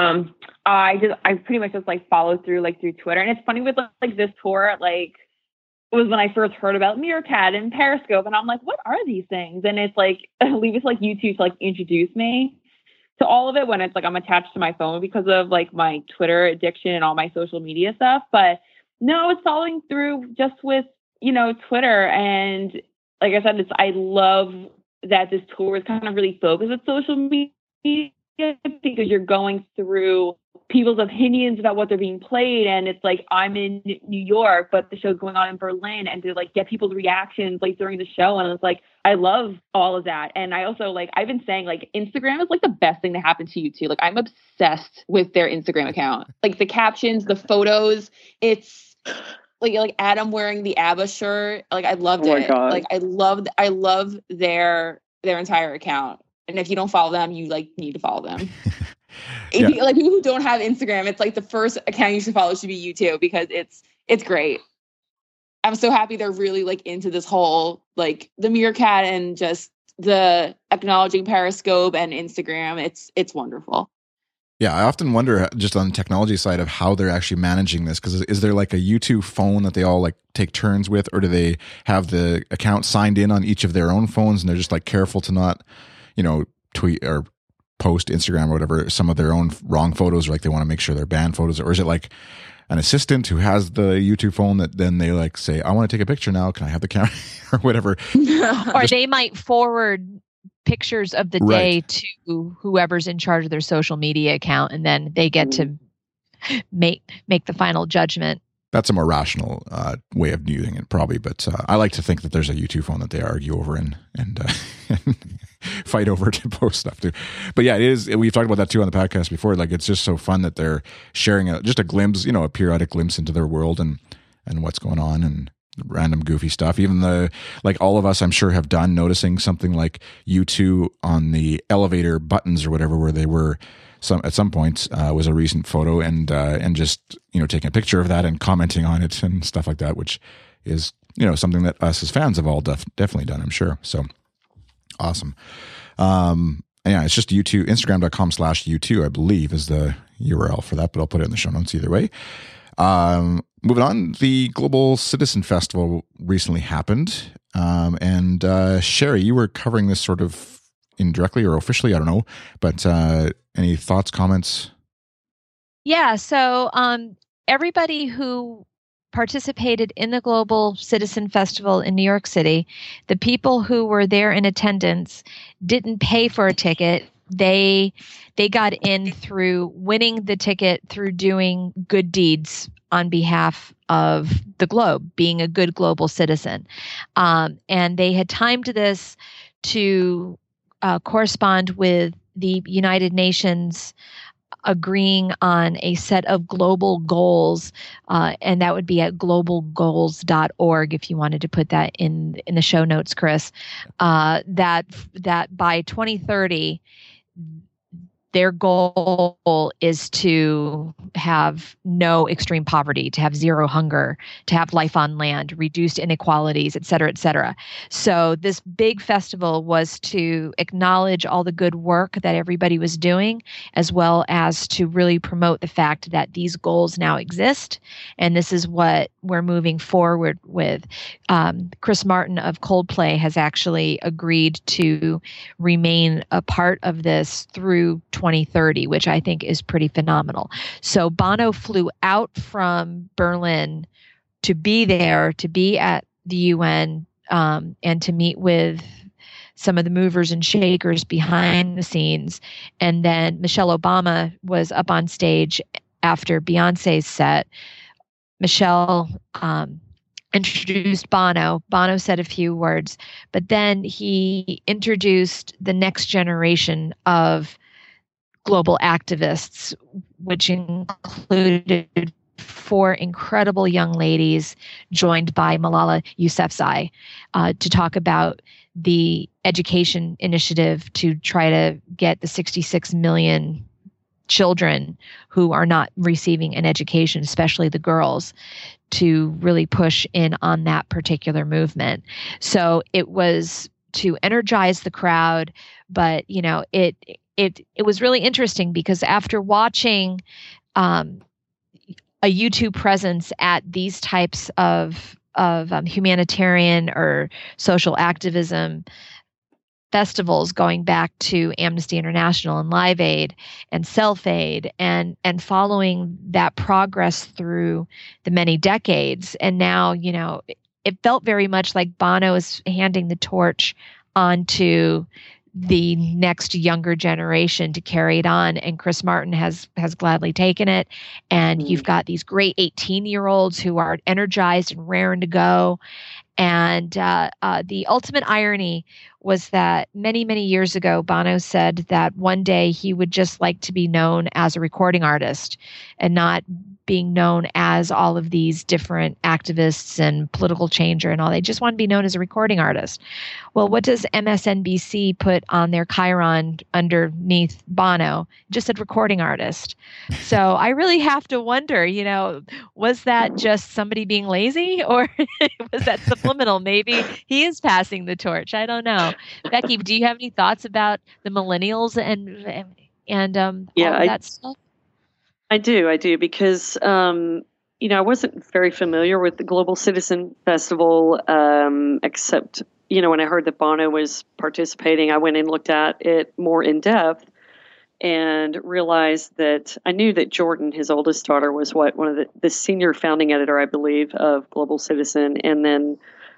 Speaker 7: I pretty much just like followed through through Twitter. And it's funny with like this tour, like it was when I first heard about Meerkat and Periscope, and I'm like, what are these things? And it's like, I believe it's like YouTube to like introduce me to all of it when it's like I'm attached to my phone because of like my Twitter addiction and all my social media stuff. But no, it's following through just with, Twitter. And like I said, I love that this tour is kind of really focused on social media, because you're going through people's opinions about what they're being played. And it's like, I'm in New York, but the show's going on in Berlin, and to like get people's reactions like during the show. And it's like, I love all of that. And I also I've been saying Instagram is like the best thing that happened to U2. Like I'm obsessed with their Instagram account, like the captions, the photos. It's like Adam wearing the ABBA shirt. Like I loved it. God. Like I love their entire account. And if you don't follow them, you need to follow them. Yeah. Like people who don't have Instagram, it's like the first account you should follow should be U2, because it's great. I'm so happy they're really into this whole the Meerkat and just the acknowledging Periscope and Instagram. It's wonderful.
Speaker 2: Yeah, I often wonder just on the technology side of how they're actually managing this, because is there like a U2 phone that they all take turns with, or do they have the account signed in on each of their own phones and they're just careful to not tweet or post Instagram or whatever some of their own wrong photos, or they want to make sure they're banned photos? Or is it like an assistant who has the YouTube phone that then they say, I want to take a picture now, can I have the camera or whatever?
Speaker 5: Or they might forward pictures of the day to whoever's in charge of their social media account, and then they get to make the final judgment.
Speaker 2: That's a more rational way of viewing it, probably. But I like to think that there's a YouTube phone that they argue over and fight over to post stuff to. But yeah, it is. We've talked about that too on the podcast before. It's just so fun that they're sharing just a glimpse, a periodic glimpse into their world and what's going on and random goofy stuff. Even all of us, I'm sure, have done noticing something like U2 on the elevator buttons or whatever, where they were. At some point was a recent photo, and just taking a picture of that and commenting on it and stuff like that, which is something that us as fans have all definitely done, I'm sure. So awesome. Yeah, it's just U2, Instagram.com/U2, I believe, is the URL for that, but I'll put it in the show notes either way. Moving on, the Global Citizen Festival recently happened, and Sherry, you were covering this sort of indirectly or officially, I don't know, but any thoughts, comments?
Speaker 5: Yeah, so everybody who participated in the Global Citizen Festival in New York City, the people who were there in attendance didn't pay for a ticket. They got in through winning the ticket through doing good deeds on behalf of the globe, being a good global citizen. And they had timed this to correspond with the United Nations agreeing on a set of global goals, and that would be at globalgoals.org if you wanted to put that in the show notes, Chris, that by 2030, their goal is to have no extreme poverty, to have zero hunger, to have life on land, reduced inequalities, et cetera, et cetera. So this big festival was to acknowledge all the good work that everybody was doing, as well as to really promote the fact that these goals now exist. And this is what we're moving forward with. Chris Martin of Coldplay has actually agreed to remain a part of this through 2030, which I think is pretty phenomenal. So Bono flew out from Berlin to be there, to be at the UN, and to meet with some of the movers and shakers behind the scenes. And then Michelle Obama was up on stage after Beyonce's set. Michelle introduced Bono. Bono said a few words, but then he introduced the next generation of global activists, which included 4 incredible young ladies joined by Malala Yousafzai to talk about the education initiative to try to get the 66 million children who are not receiving an education, especially the girls, to really push in on that particular movement. So it was to energize the crowd, but it was really interesting because after watching a U2 presence at these types of humanitarian or social activism festivals, going back to Amnesty International and Live Aid and Self Aid, and following that progress through the many decades, and now it felt very much like Bono is handing the torch onto the next younger generation to carry it on, and Chris Martin has gladly taken it. And you've got these great 18-year-olds who are energized and raring to go. And the ultimate irony was that many, many years ago, Bono said that one day he would just like to be known as a recording artist and not being known as all of these different activists and political changer and all. They just want to be known as a recording artist. Well, what does MSNBC put on their chyron underneath Bono? Just said recording artist. So I really have to wonder, was that just somebody being lazy, or was that subliminal? Maybe he is passing the torch. I don't know. Becky, do you have any thoughts about the millennials and all of that stuff?
Speaker 3: I do, because, I wasn't very familiar with the Global Citizen Festival, except, when I heard that Bono was participating, I went and looked at it more in depth and realized that I knew that Jordan, his oldest daughter, was one of the senior founding editor, I believe, of Global Citizen. And then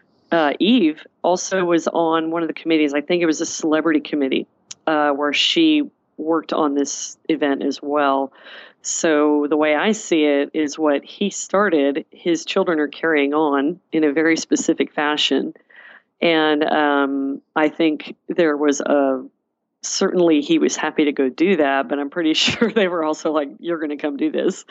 Speaker 3: Eve also was on one of the committees. I think it was a celebrity committee where she worked on this event as well. So the way I see it is what he started, his children are carrying on in a very specific fashion. And I think there was certainly he was happy to go do that, but I'm pretty sure they were also like, you're going to come do this.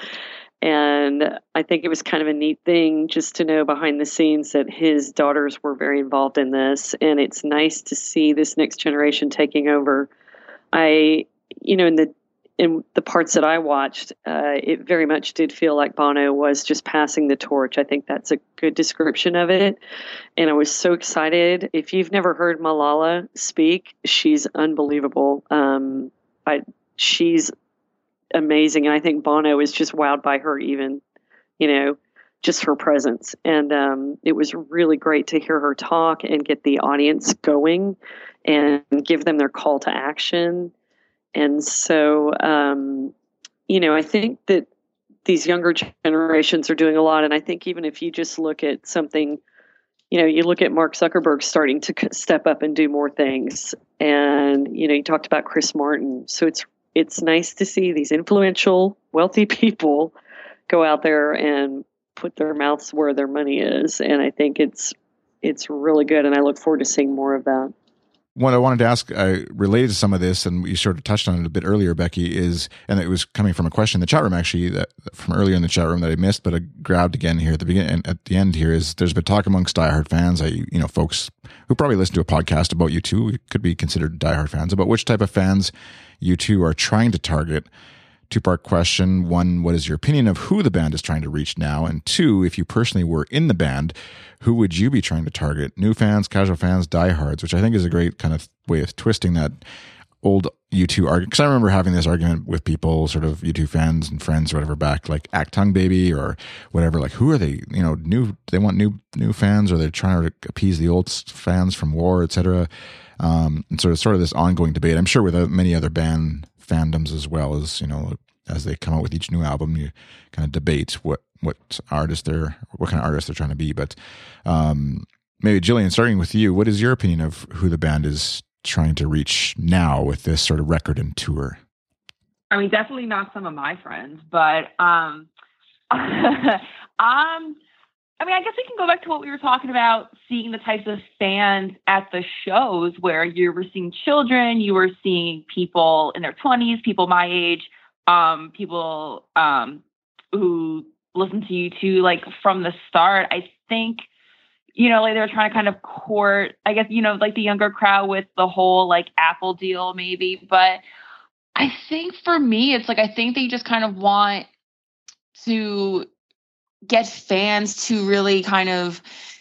Speaker 3: And I think it was kind of a neat thing just to know behind the scenes that his daughters were very involved in this. And it's nice to see this next generation taking over. In the parts that I watched, it very much did feel like Bono was just passing the torch. I think that's a good description of it. And I was so excited. If you've never heard Malala speak, she's unbelievable. She's amazing. And I think Bono is just wowed by her even, just her presence. And it was really great to hear her talk and get the audience going and give them their call to action. And so, I think that these younger generations are doing a lot. And I think even if you just look at something, you look at Mark Zuckerberg starting to step up and do more things. And, you talked about Chris Martin. So it's nice to see these influential, wealthy people go out there and put their mouths where their money is. And I think it's really good. And I look forward to seeing more of that.
Speaker 2: What I wanted to ask, related to some of this, and you sort of touched on it a bit earlier, Becky, and it was coming from a question in the chat room, actually, from earlier in the chat room that I missed, but I grabbed again here at the beginning and at the end here, is there's been talk amongst diehard fans, folks who probably listen to a podcast about U2, could be considered diehard fans, about which type of fans U2 are trying to target. Two-part question. One, what is your opinion of who the band is trying to reach now? And two, if you personally were in the band, who would you be trying to target? New fans, casual fans, diehards, which I think is a great kind of way of twisting that old U2 argument. Because I remember having this argument with people, sort of U2 fans and friends or whatever, back like Achtung Baby or whatever. Like, who are they? New. They want new fans, or they're trying to appease the old fans from War, etc. And sort of this ongoing debate. I'm sure with many other band fandoms as well, as they come out with each new album, you kind of debate what kind of artist they're trying to be. But maybe Jillian, starting with you, what is your opinion of who the band is trying to reach now with this sort of record and tour?
Speaker 7: I mean, definitely not some of my friends, but I mean, I guess we can go back to what we were talking about, seeing the types of fans at the shows where you were seeing children, you were seeing people in their 20s, people my age, people who listen to you too, like from the start. I think, you know, like they were trying to kind of court, I guess, you know, like the younger crowd with the whole like Apple deal maybe. But I think for me, it's like, I think they just kind of want to get fans to really kind of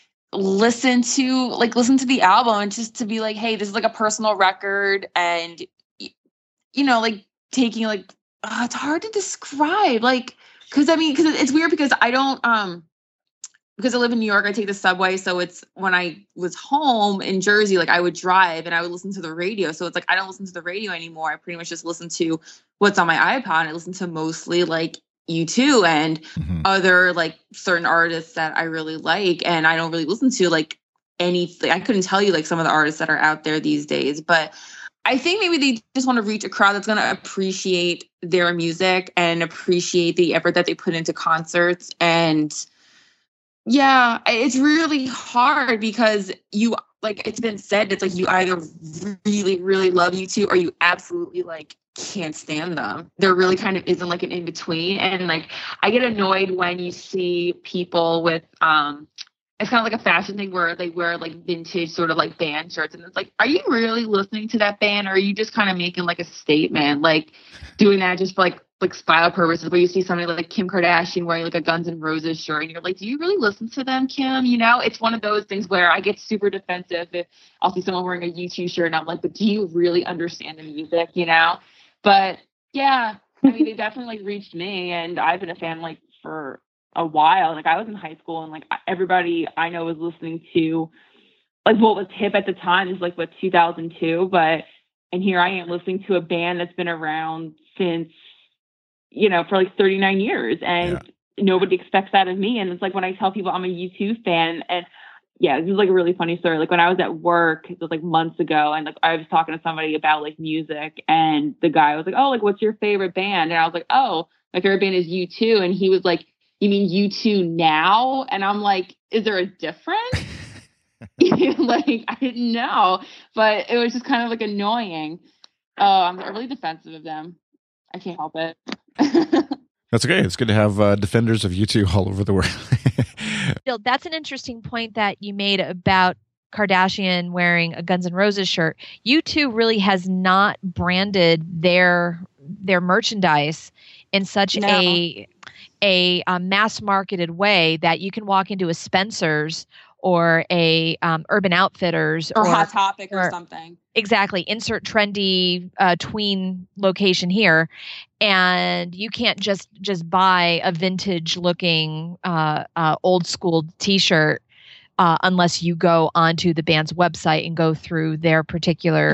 Speaker 7: listen to the album and just to be like, hey, this is like a personal record. And, you know, like taking like, it's hard to describe, like, because it's weird because I don't, because I live in New York, I take the subway. So it's when I was home in Jersey, like I would drive and I would listen to the radio. So it's like, I don't listen to the radio anymore. I pretty much just listen to what's on my iPod. I listen to mostly like U2 and other like certain artists that I really like. And I don't really listen to like anything. I couldn't tell you like some of the artists that are out there these days, but I think maybe they just want to reach a crowd that's going to appreciate their music and appreciate the effort that they put into concerts. And yeah, it's really hard because you, like it's been said, it's like you either really, really love U2 or you absolutely like can't stand them. There really kind of isn't like an in between. And like I get annoyed when you see people with it's kind of like a fashion thing where they wear like vintage sort of like band shirts, and it's like, are you really listening to that band, or are you just kind of making like a statement, like doing that just for like style purposes? Where you see somebody like Kim Kardashian wearing like a Guns N' Roses shirt and you're like, do you really listen to them, Kim? You know, it's one of those things where I get super defensive if I'll see someone wearing a U2 shirt and I'm like, but do you really understand the music, you know? But yeah, I mean, they definitely like reached me, and I've been a fan like for a while. Like I was in high school and like everybody I know was listening to like what was hip at the time is like what 2002, and here I am listening to a band that's been around since, you know, for like 39 years, and nobody expects that of me. And it's like when I tell people I'm a U2 fan, and yeah, this is like a really funny story. Like when I was at work, it was like months ago, and like I was talking to somebody about like music, and the guy was like, oh, like what's your favorite band? And I was like, oh, my favorite band is U2. And he was like, you mean U2 now? And I'm like, is there a difference? Like I didn't know, but it was just kind of like annoying. I'm really defensive of them. I can't help it.
Speaker 2: That's okay. It's good to have defenders of U2 all over the world.
Speaker 5: Bill, that's an interesting point that you made about Kardashian wearing a Guns N' Roses shirt. U2 really has not branded their merchandise in such a mass marketed way that you can walk into a Spencer's or a Urban Outfitters
Speaker 7: or Hot Topic or something.
Speaker 5: Exactly. Insert trendy tween location here. And you can't just buy a vintage looking old school t-shirt unless you go onto the band's website and go through their particular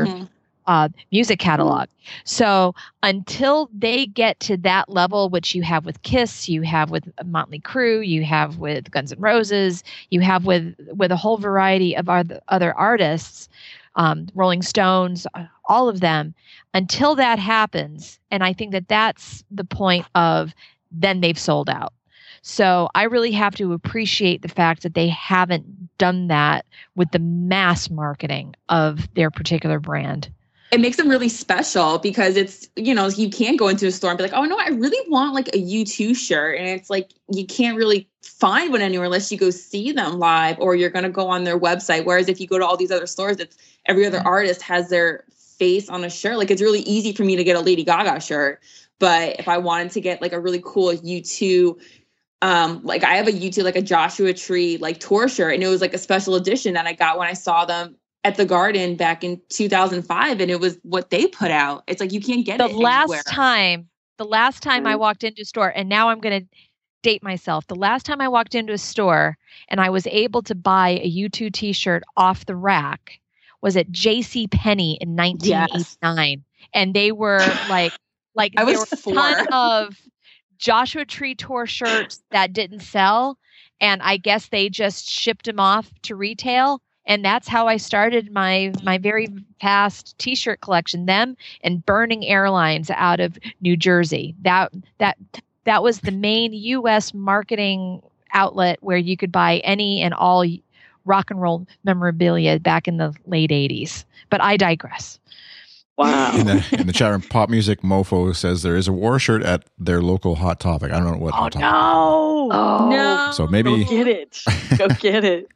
Speaker 5: music catalog. So until they get to that level, which you have with Kiss, you have with Motley Crue, you have with Guns N' Roses, you have with a whole variety of other artists, Rolling Stones, all of them, until that happens. And I think that that's the point of then they've sold out. So I really have to appreciate the fact that they haven't done that with the mass marketing of their particular brand.
Speaker 7: It makes them really special because it's, you know, you can't go into a store and be like, oh no, I really want like a U2 shirt. And it's like, you can't really find one anywhere unless you go see them live or you're going to go on their website. Whereas if you go to all these other stores, it's every other artist has their face on a shirt. Like it's really easy for me to get a Lady Gaga shirt. But if I wanted to get like a really cool U2, like I have a U2, like a Joshua Tree, like tour shirt. And it was like a special edition that I got when I saw them at the Garden back in 2005, and it was what they put out. It's like you can't get it anywhere.
Speaker 5: The last time I walked into a store, and now I'm going to date myself. The last time I walked into a store and I was able to buy a U2 t-shirt off the rack was at J.C. Penney in 1989, yes. And they were like
Speaker 7: I was
Speaker 5: there were a ton of Joshua Tree tour shirts that didn't sell. and I guess they just shipped them off to retail. And that's how I started my very fast T-shirt collection. Them and Burning Airlines out of New Jersey. That was the main U.S. marketing outlet where you could buy any and all rock and roll memorabilia back in the late 80s. But I digress.
Speaker 3: Wow.
Speaker 2: In the chat room, Pop Music Mofo says there is a war shirt at their local Hot Topic. I don't know what Hot Topic.
Speaker 3: Oh,
Speaker 7: No.
Speaker 2: So maybe
Speaker 3: go get it. Go get it.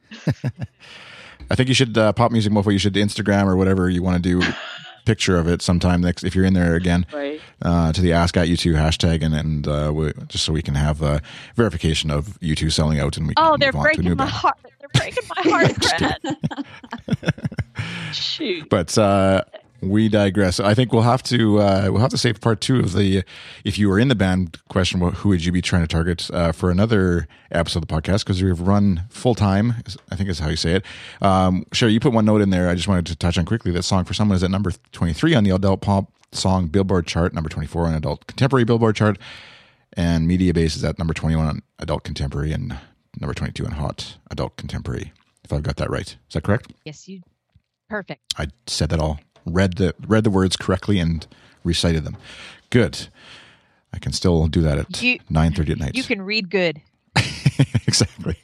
Speaker 2: I think you should Pop Music Mofo. You should Instagram or whatever you want to do. Picture of it sometime next if you're in there again.
Speaker 3: Right.
Speaker 2: To the Ask at U2 hashtag and just so we can have verification of U2 selling out and we can
Speaker 5: They're
Speaker 2: move on to a
Speaker 5: breaking
Speaker 2: new
Speaker 5: my
Speaker 2: band.
Speaker 5: heart. They're breaking my heart, Brett.
Speaker 3: Shoot.
Speaker 2: But we digress. I think we'll have to save part 2 of the if you were in the band question. Who would you be trying to target for another episode of the podcast? Because we've run full time. I think is how you say it. Sherry, you put one note in there. I just wanted to touch on quickly that Song for Someone is at number 23 on the adult pop song Billboard chart, number 24 on adult contemporary Billboard chart, and Media Base is at number 21 on adult contemporary and number 22 on hot adult contemporary. If I've got that right, is that correct?
Speaker 5: Yes, you. Perfect.
Speaker 2: I said that all. Read the words correctly and recited them. Good. I can still do that at 9:30 at night.
Speaker 5: You can read good.
Speaker 2: Exactly.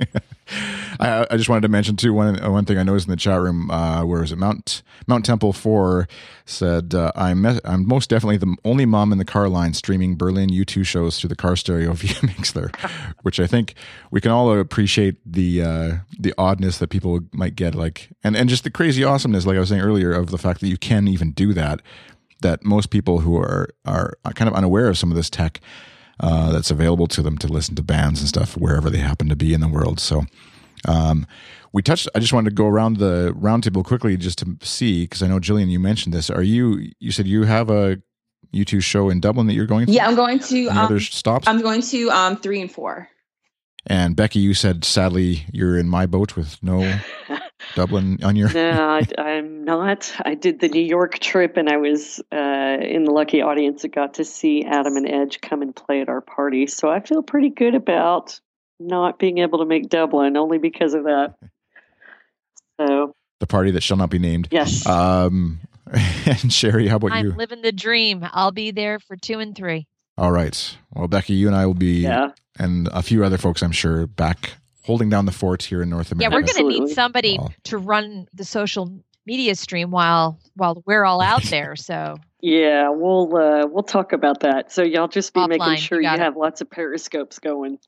Speaker 2: I just wanted to mention too one thing I noticed in the chat room. Where is it? Mount Temple 4 said, "I'm most definitely the only mom in the car line streaming Berlin U2 shows through the car stereo via Mixler," which I think we can all appreciate the oddness that people might get, like and just the crazy awesomeness, like I was saying earlier, of the fact that you can even do that. That most people who are kind of unaware of some of this tech that's available to them to listen to bands and stuff wherever they happen to be in the world. So I just wanted to go around the roundtable quickly just to see, because I know Jillian, you mentioned this. You said you have a U2 show in Dublin that you're going to?
Speaker 8: Yeah, I'm going to
Speaker 2: other stops?
Speaker 8: I'm going to 3 and 4.
Speaker 2: And Becky, you said sadly you're in my boat with no Dublin on your.
Speaker 3: No, I'm not. I did the New York trip, and I was in the lucky audience that got to see Adam and Edge come and play at our party. So I feel pretty good about not being able to make Dublin, only because of that. So
Speaker 2: the party that shall not be named.
Speaker 3: Yes.
Speaker 2: And Sherry, how about you?
Speaker 5: I'm living the dream. I'll be there for 2 and 3.
Speaker 2: All right. Well, Becky, you and I will be, and a few other folks, I'm sure, back holding down the fort here in North America.
Speaker 5: Yeah, we're going to need somebody to run the social media stream while we're all out there. So
Speaker 3: yeah, we'll talk about that. So y'all just be
Speaker 5: offline,
Speaker 3: making sure you
Speaker 5: have
Speaker 3: have lots of periscopes going.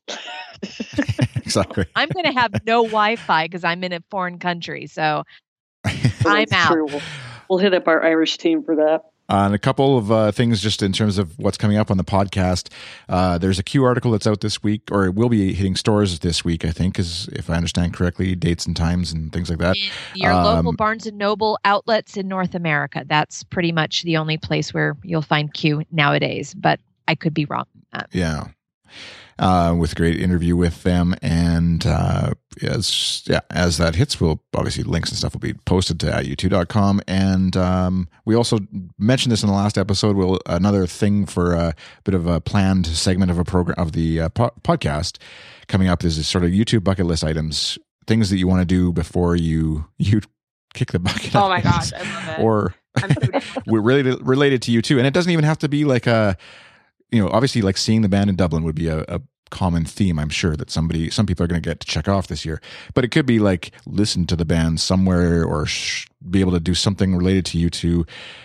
Speaker 2: Exactly.
Speaker 5: I'm going to have no Wi-Fi because I'm in a foreign country. So I'm out.
Speaker 3: True. We'll hit up our Irish team for that.
Speaker 2: And a couple of things just in terms of what's coming up on the podcast. There's a Q article that's out this week, or it will be hitting stores this week, I think, if I understand correctly, dates and times and things like that.
Speaker 5: Your local Barnes & Noble outlets in North America. That's pretty much the only place where you'll find Q nowadays, but I could be wrong.
Speaker 2: Yeah. With a great interview with them. And as that hits, we'll obviously links and stuff will be posted to @u2.com. And we also mentioned this in the last episode. Another thing for a bit of a planned segment of a program of the podcast coming up is this sort of YouTube bucket list items, things that you want to do before you kick the bucket.
Speaker 7: Oh my gosh, I love it.
Speaker 2: Or we're related to U2, and it doesn't even have to be like obviously like seeing the band in Dublin would be a common theme, I'm sure, that some people are going to get to check off this year. But it could be like listen to the band somewhere or be able to do something related to U2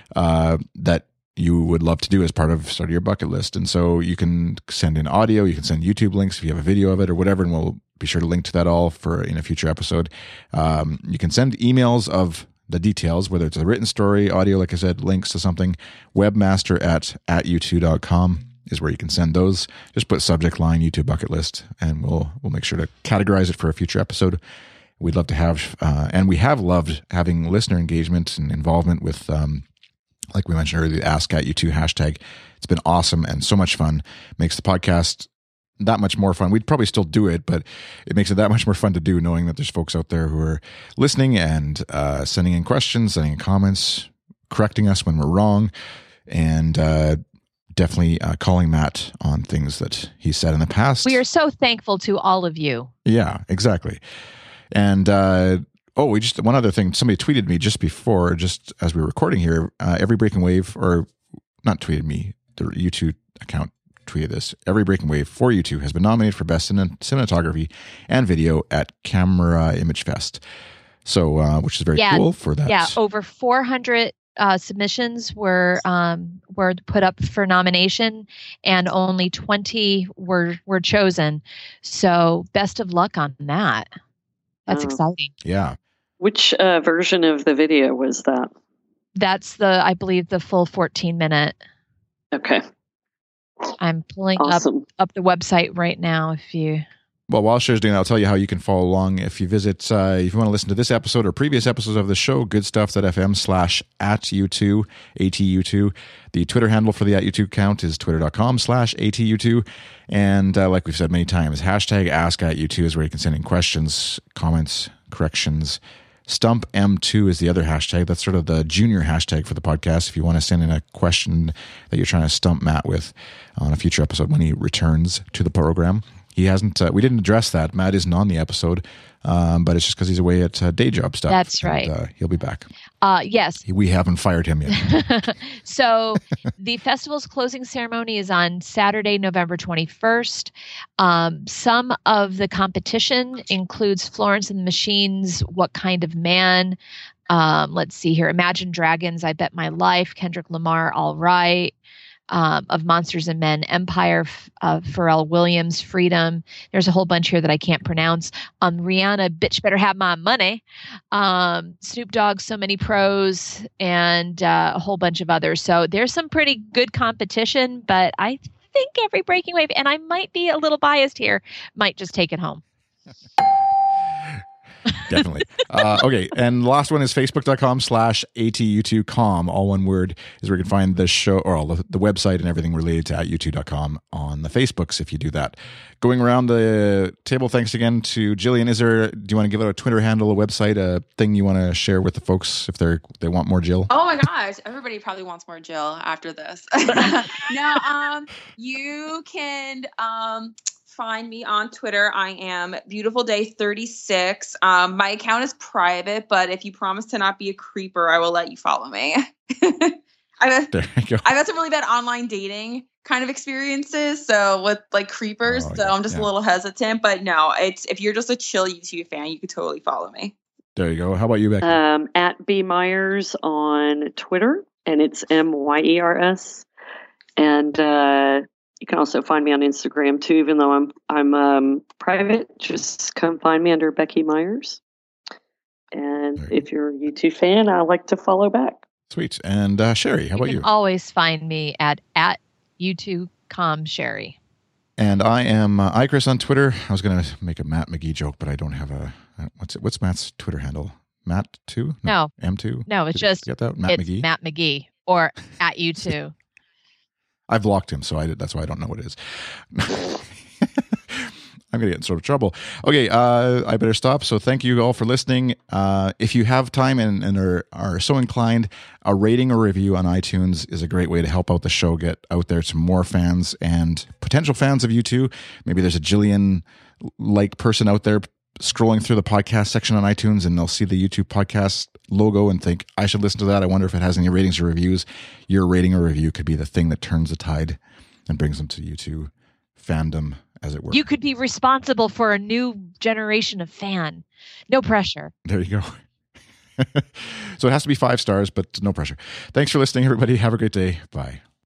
Speaker 2: that you would love to do as part of sort of your bucket list. And so you can send in audio, you can send YouTube links if you have a video of it or whatever, and we'll be sure to link to that all in a future episode. You can send emails of the details, whether it's a written story, audio, like I said, links to something. Webmaster at u2.com is where you can send those. Just put subject line U2 bucket list, and we'll make sure to categorize it for a future episode. We'd love to have, and we have loved having listener engagement and involvement with, like we mentioned earlier, the Ask at U2 hashtag. It's been awesome and so much fun. Makes the podcast that much more fun. We'd probably still do it, but it makes it that much more fun to do, knowing that there's folks out there who are listening and sending in questions, sending in comments, correcting us when we're wrong, and definitely calling Matt on things that he said in the past.
Speaker 5: We are so thankful to all of you.
Speaker 2: Yeah, exactly. And one other thing. Somebody tweeted me just as we were recording here. Every Breaking Wave, or not tweeted me, the U2 account tweeted this. Every Breaking Wave for U2 has been nominated for Best Cinematography and Video at Camera Image Fest. So, which is very cool for that.
Speaker 5: Yeah, over 400 submissions were put up for nomination, and only 20 were chosen. So, best of luck on that. That's exciting.
Speaker 2: Yeah.
Speaker 3: Which version of the video was that?
Speaker 5: That's I believe, the full 14-minute.
Speaker 3: Okay.
Speaker 5: I'm pulling up the website right now.
Speaker 2: Well, while Cher's doing that, I'll tell you how you can follow along. If you visit, if you want to listen to this episode or previous episodes of the show, goodstuff.fm/@U2, ATU2. The Twitter handle for the @U2 account is twitter.com/ATU2. And like we've said many times, hashtag #AskAtU2 is where you can send in questions, comments, corrections. Stump M2 is the other hashtag. That's sort of the junior hashtag for the podcast. If you want to send in a question that you're trying to stump Matt with on a future episode when he returns to the program. He hasn't, we didn't address that. Matt isn't on the episode, but it's just because he's away at day job stuff.
Speaker 5: That's right.
Speaker 2: He'll be back.
Speaker 5: Yes.
Speaker 2: We haven't fired him yet.
Speaker 5: So the festival's closing ceremony is on Saturday, November 21st. Some of the competition includes Florence and the Machine's What Kind of Man? Let's see here. Imagine Dragons, I Bet My Life, Kendrick Lamar, All Right. Of Monsters and Men, Empire, Pharrell Williams, Freedom. There's a whole bunch here that I can't pronounce. Rihanna, Bitch Better Have My Money. Snoop Dogg, So Many Pros, and a whole bunch of others. So there's some pretty good competition, but I think Every Breaking Wave, and I might be a little biased here, might just take it home.
Speaker 2: Definitely. Okay. And the last one is facebook.com/ATU2com. All one word is where you can find the show or all the website and everything related to @U2.com on the Facebooks if you do that. Going around the table, thanks again to Jillian. Do you want to give out a Twitter handle, a website, a thing you want to share with the folks if they want more Jill?
Speaker 8: Oh my gosh. Everybody probably wants more Jill after this. No, you can, find me on Twitter. I am BeautifulDay36. My account is private, but if you promise to not be a creeper, I will let you follow me.
Speaker 2: There you go.
Speaker 8: I've had some really bad online dating kind of experiences, so with like creepers, I'm just a little hesitant. But no, if you're just a chill YouTube fan, you could totally follow me.
Speaker 2: There you go. How about you, Becky?
Speaker 3: At B Myers on Twitter, and it's MYERS. And you can also find me on Instagram too, even though I'm private. Just come find me under Becky Myers. And if you're a YouTube fan, I like to follow back.
Speaker 2: Sweet. And Sherry, how about you?
Speaker 5: You can always find me at U2com Sherry.
Speaker 2: And I am iChris on Twitter. I was going to make a Matt McGee joke, but I don't have what's Matt's Twitter handle? Matt2?
Speaker 5: No.
Speaker 2: M2?
Speaker 5: No, it's just
Speaker 2: get that? Matt McGee?
Speaker 5: Matt McGee or at U2.
Speaker 2: I've blocked him, so that's why I don't know what it is. I'm going to get in sort of trouble. Okay, I better stop. So thank you all for listening. If you have time and are so inclined, a rating or review on iTunes is a great way to help out the show, get out there to more fans and potential fans of U2. Maybe there's a Jillian-like person out there scrolling through the podcast section on iTunes, and they'll see the YouTube podcast logo and think, I should listen to that. I wonder if it has any ratings or reviews. Your rating or review could be the thing that turns the tide and brings them to YouTube fandom, as it were.
Speaker 5: You could be responsible for a new generation of fan. No pressure.
Speaker 2: There you go. So it has to be 5 stars, but no pressure. Thanks for listening, everybody. Have a great day. Bye.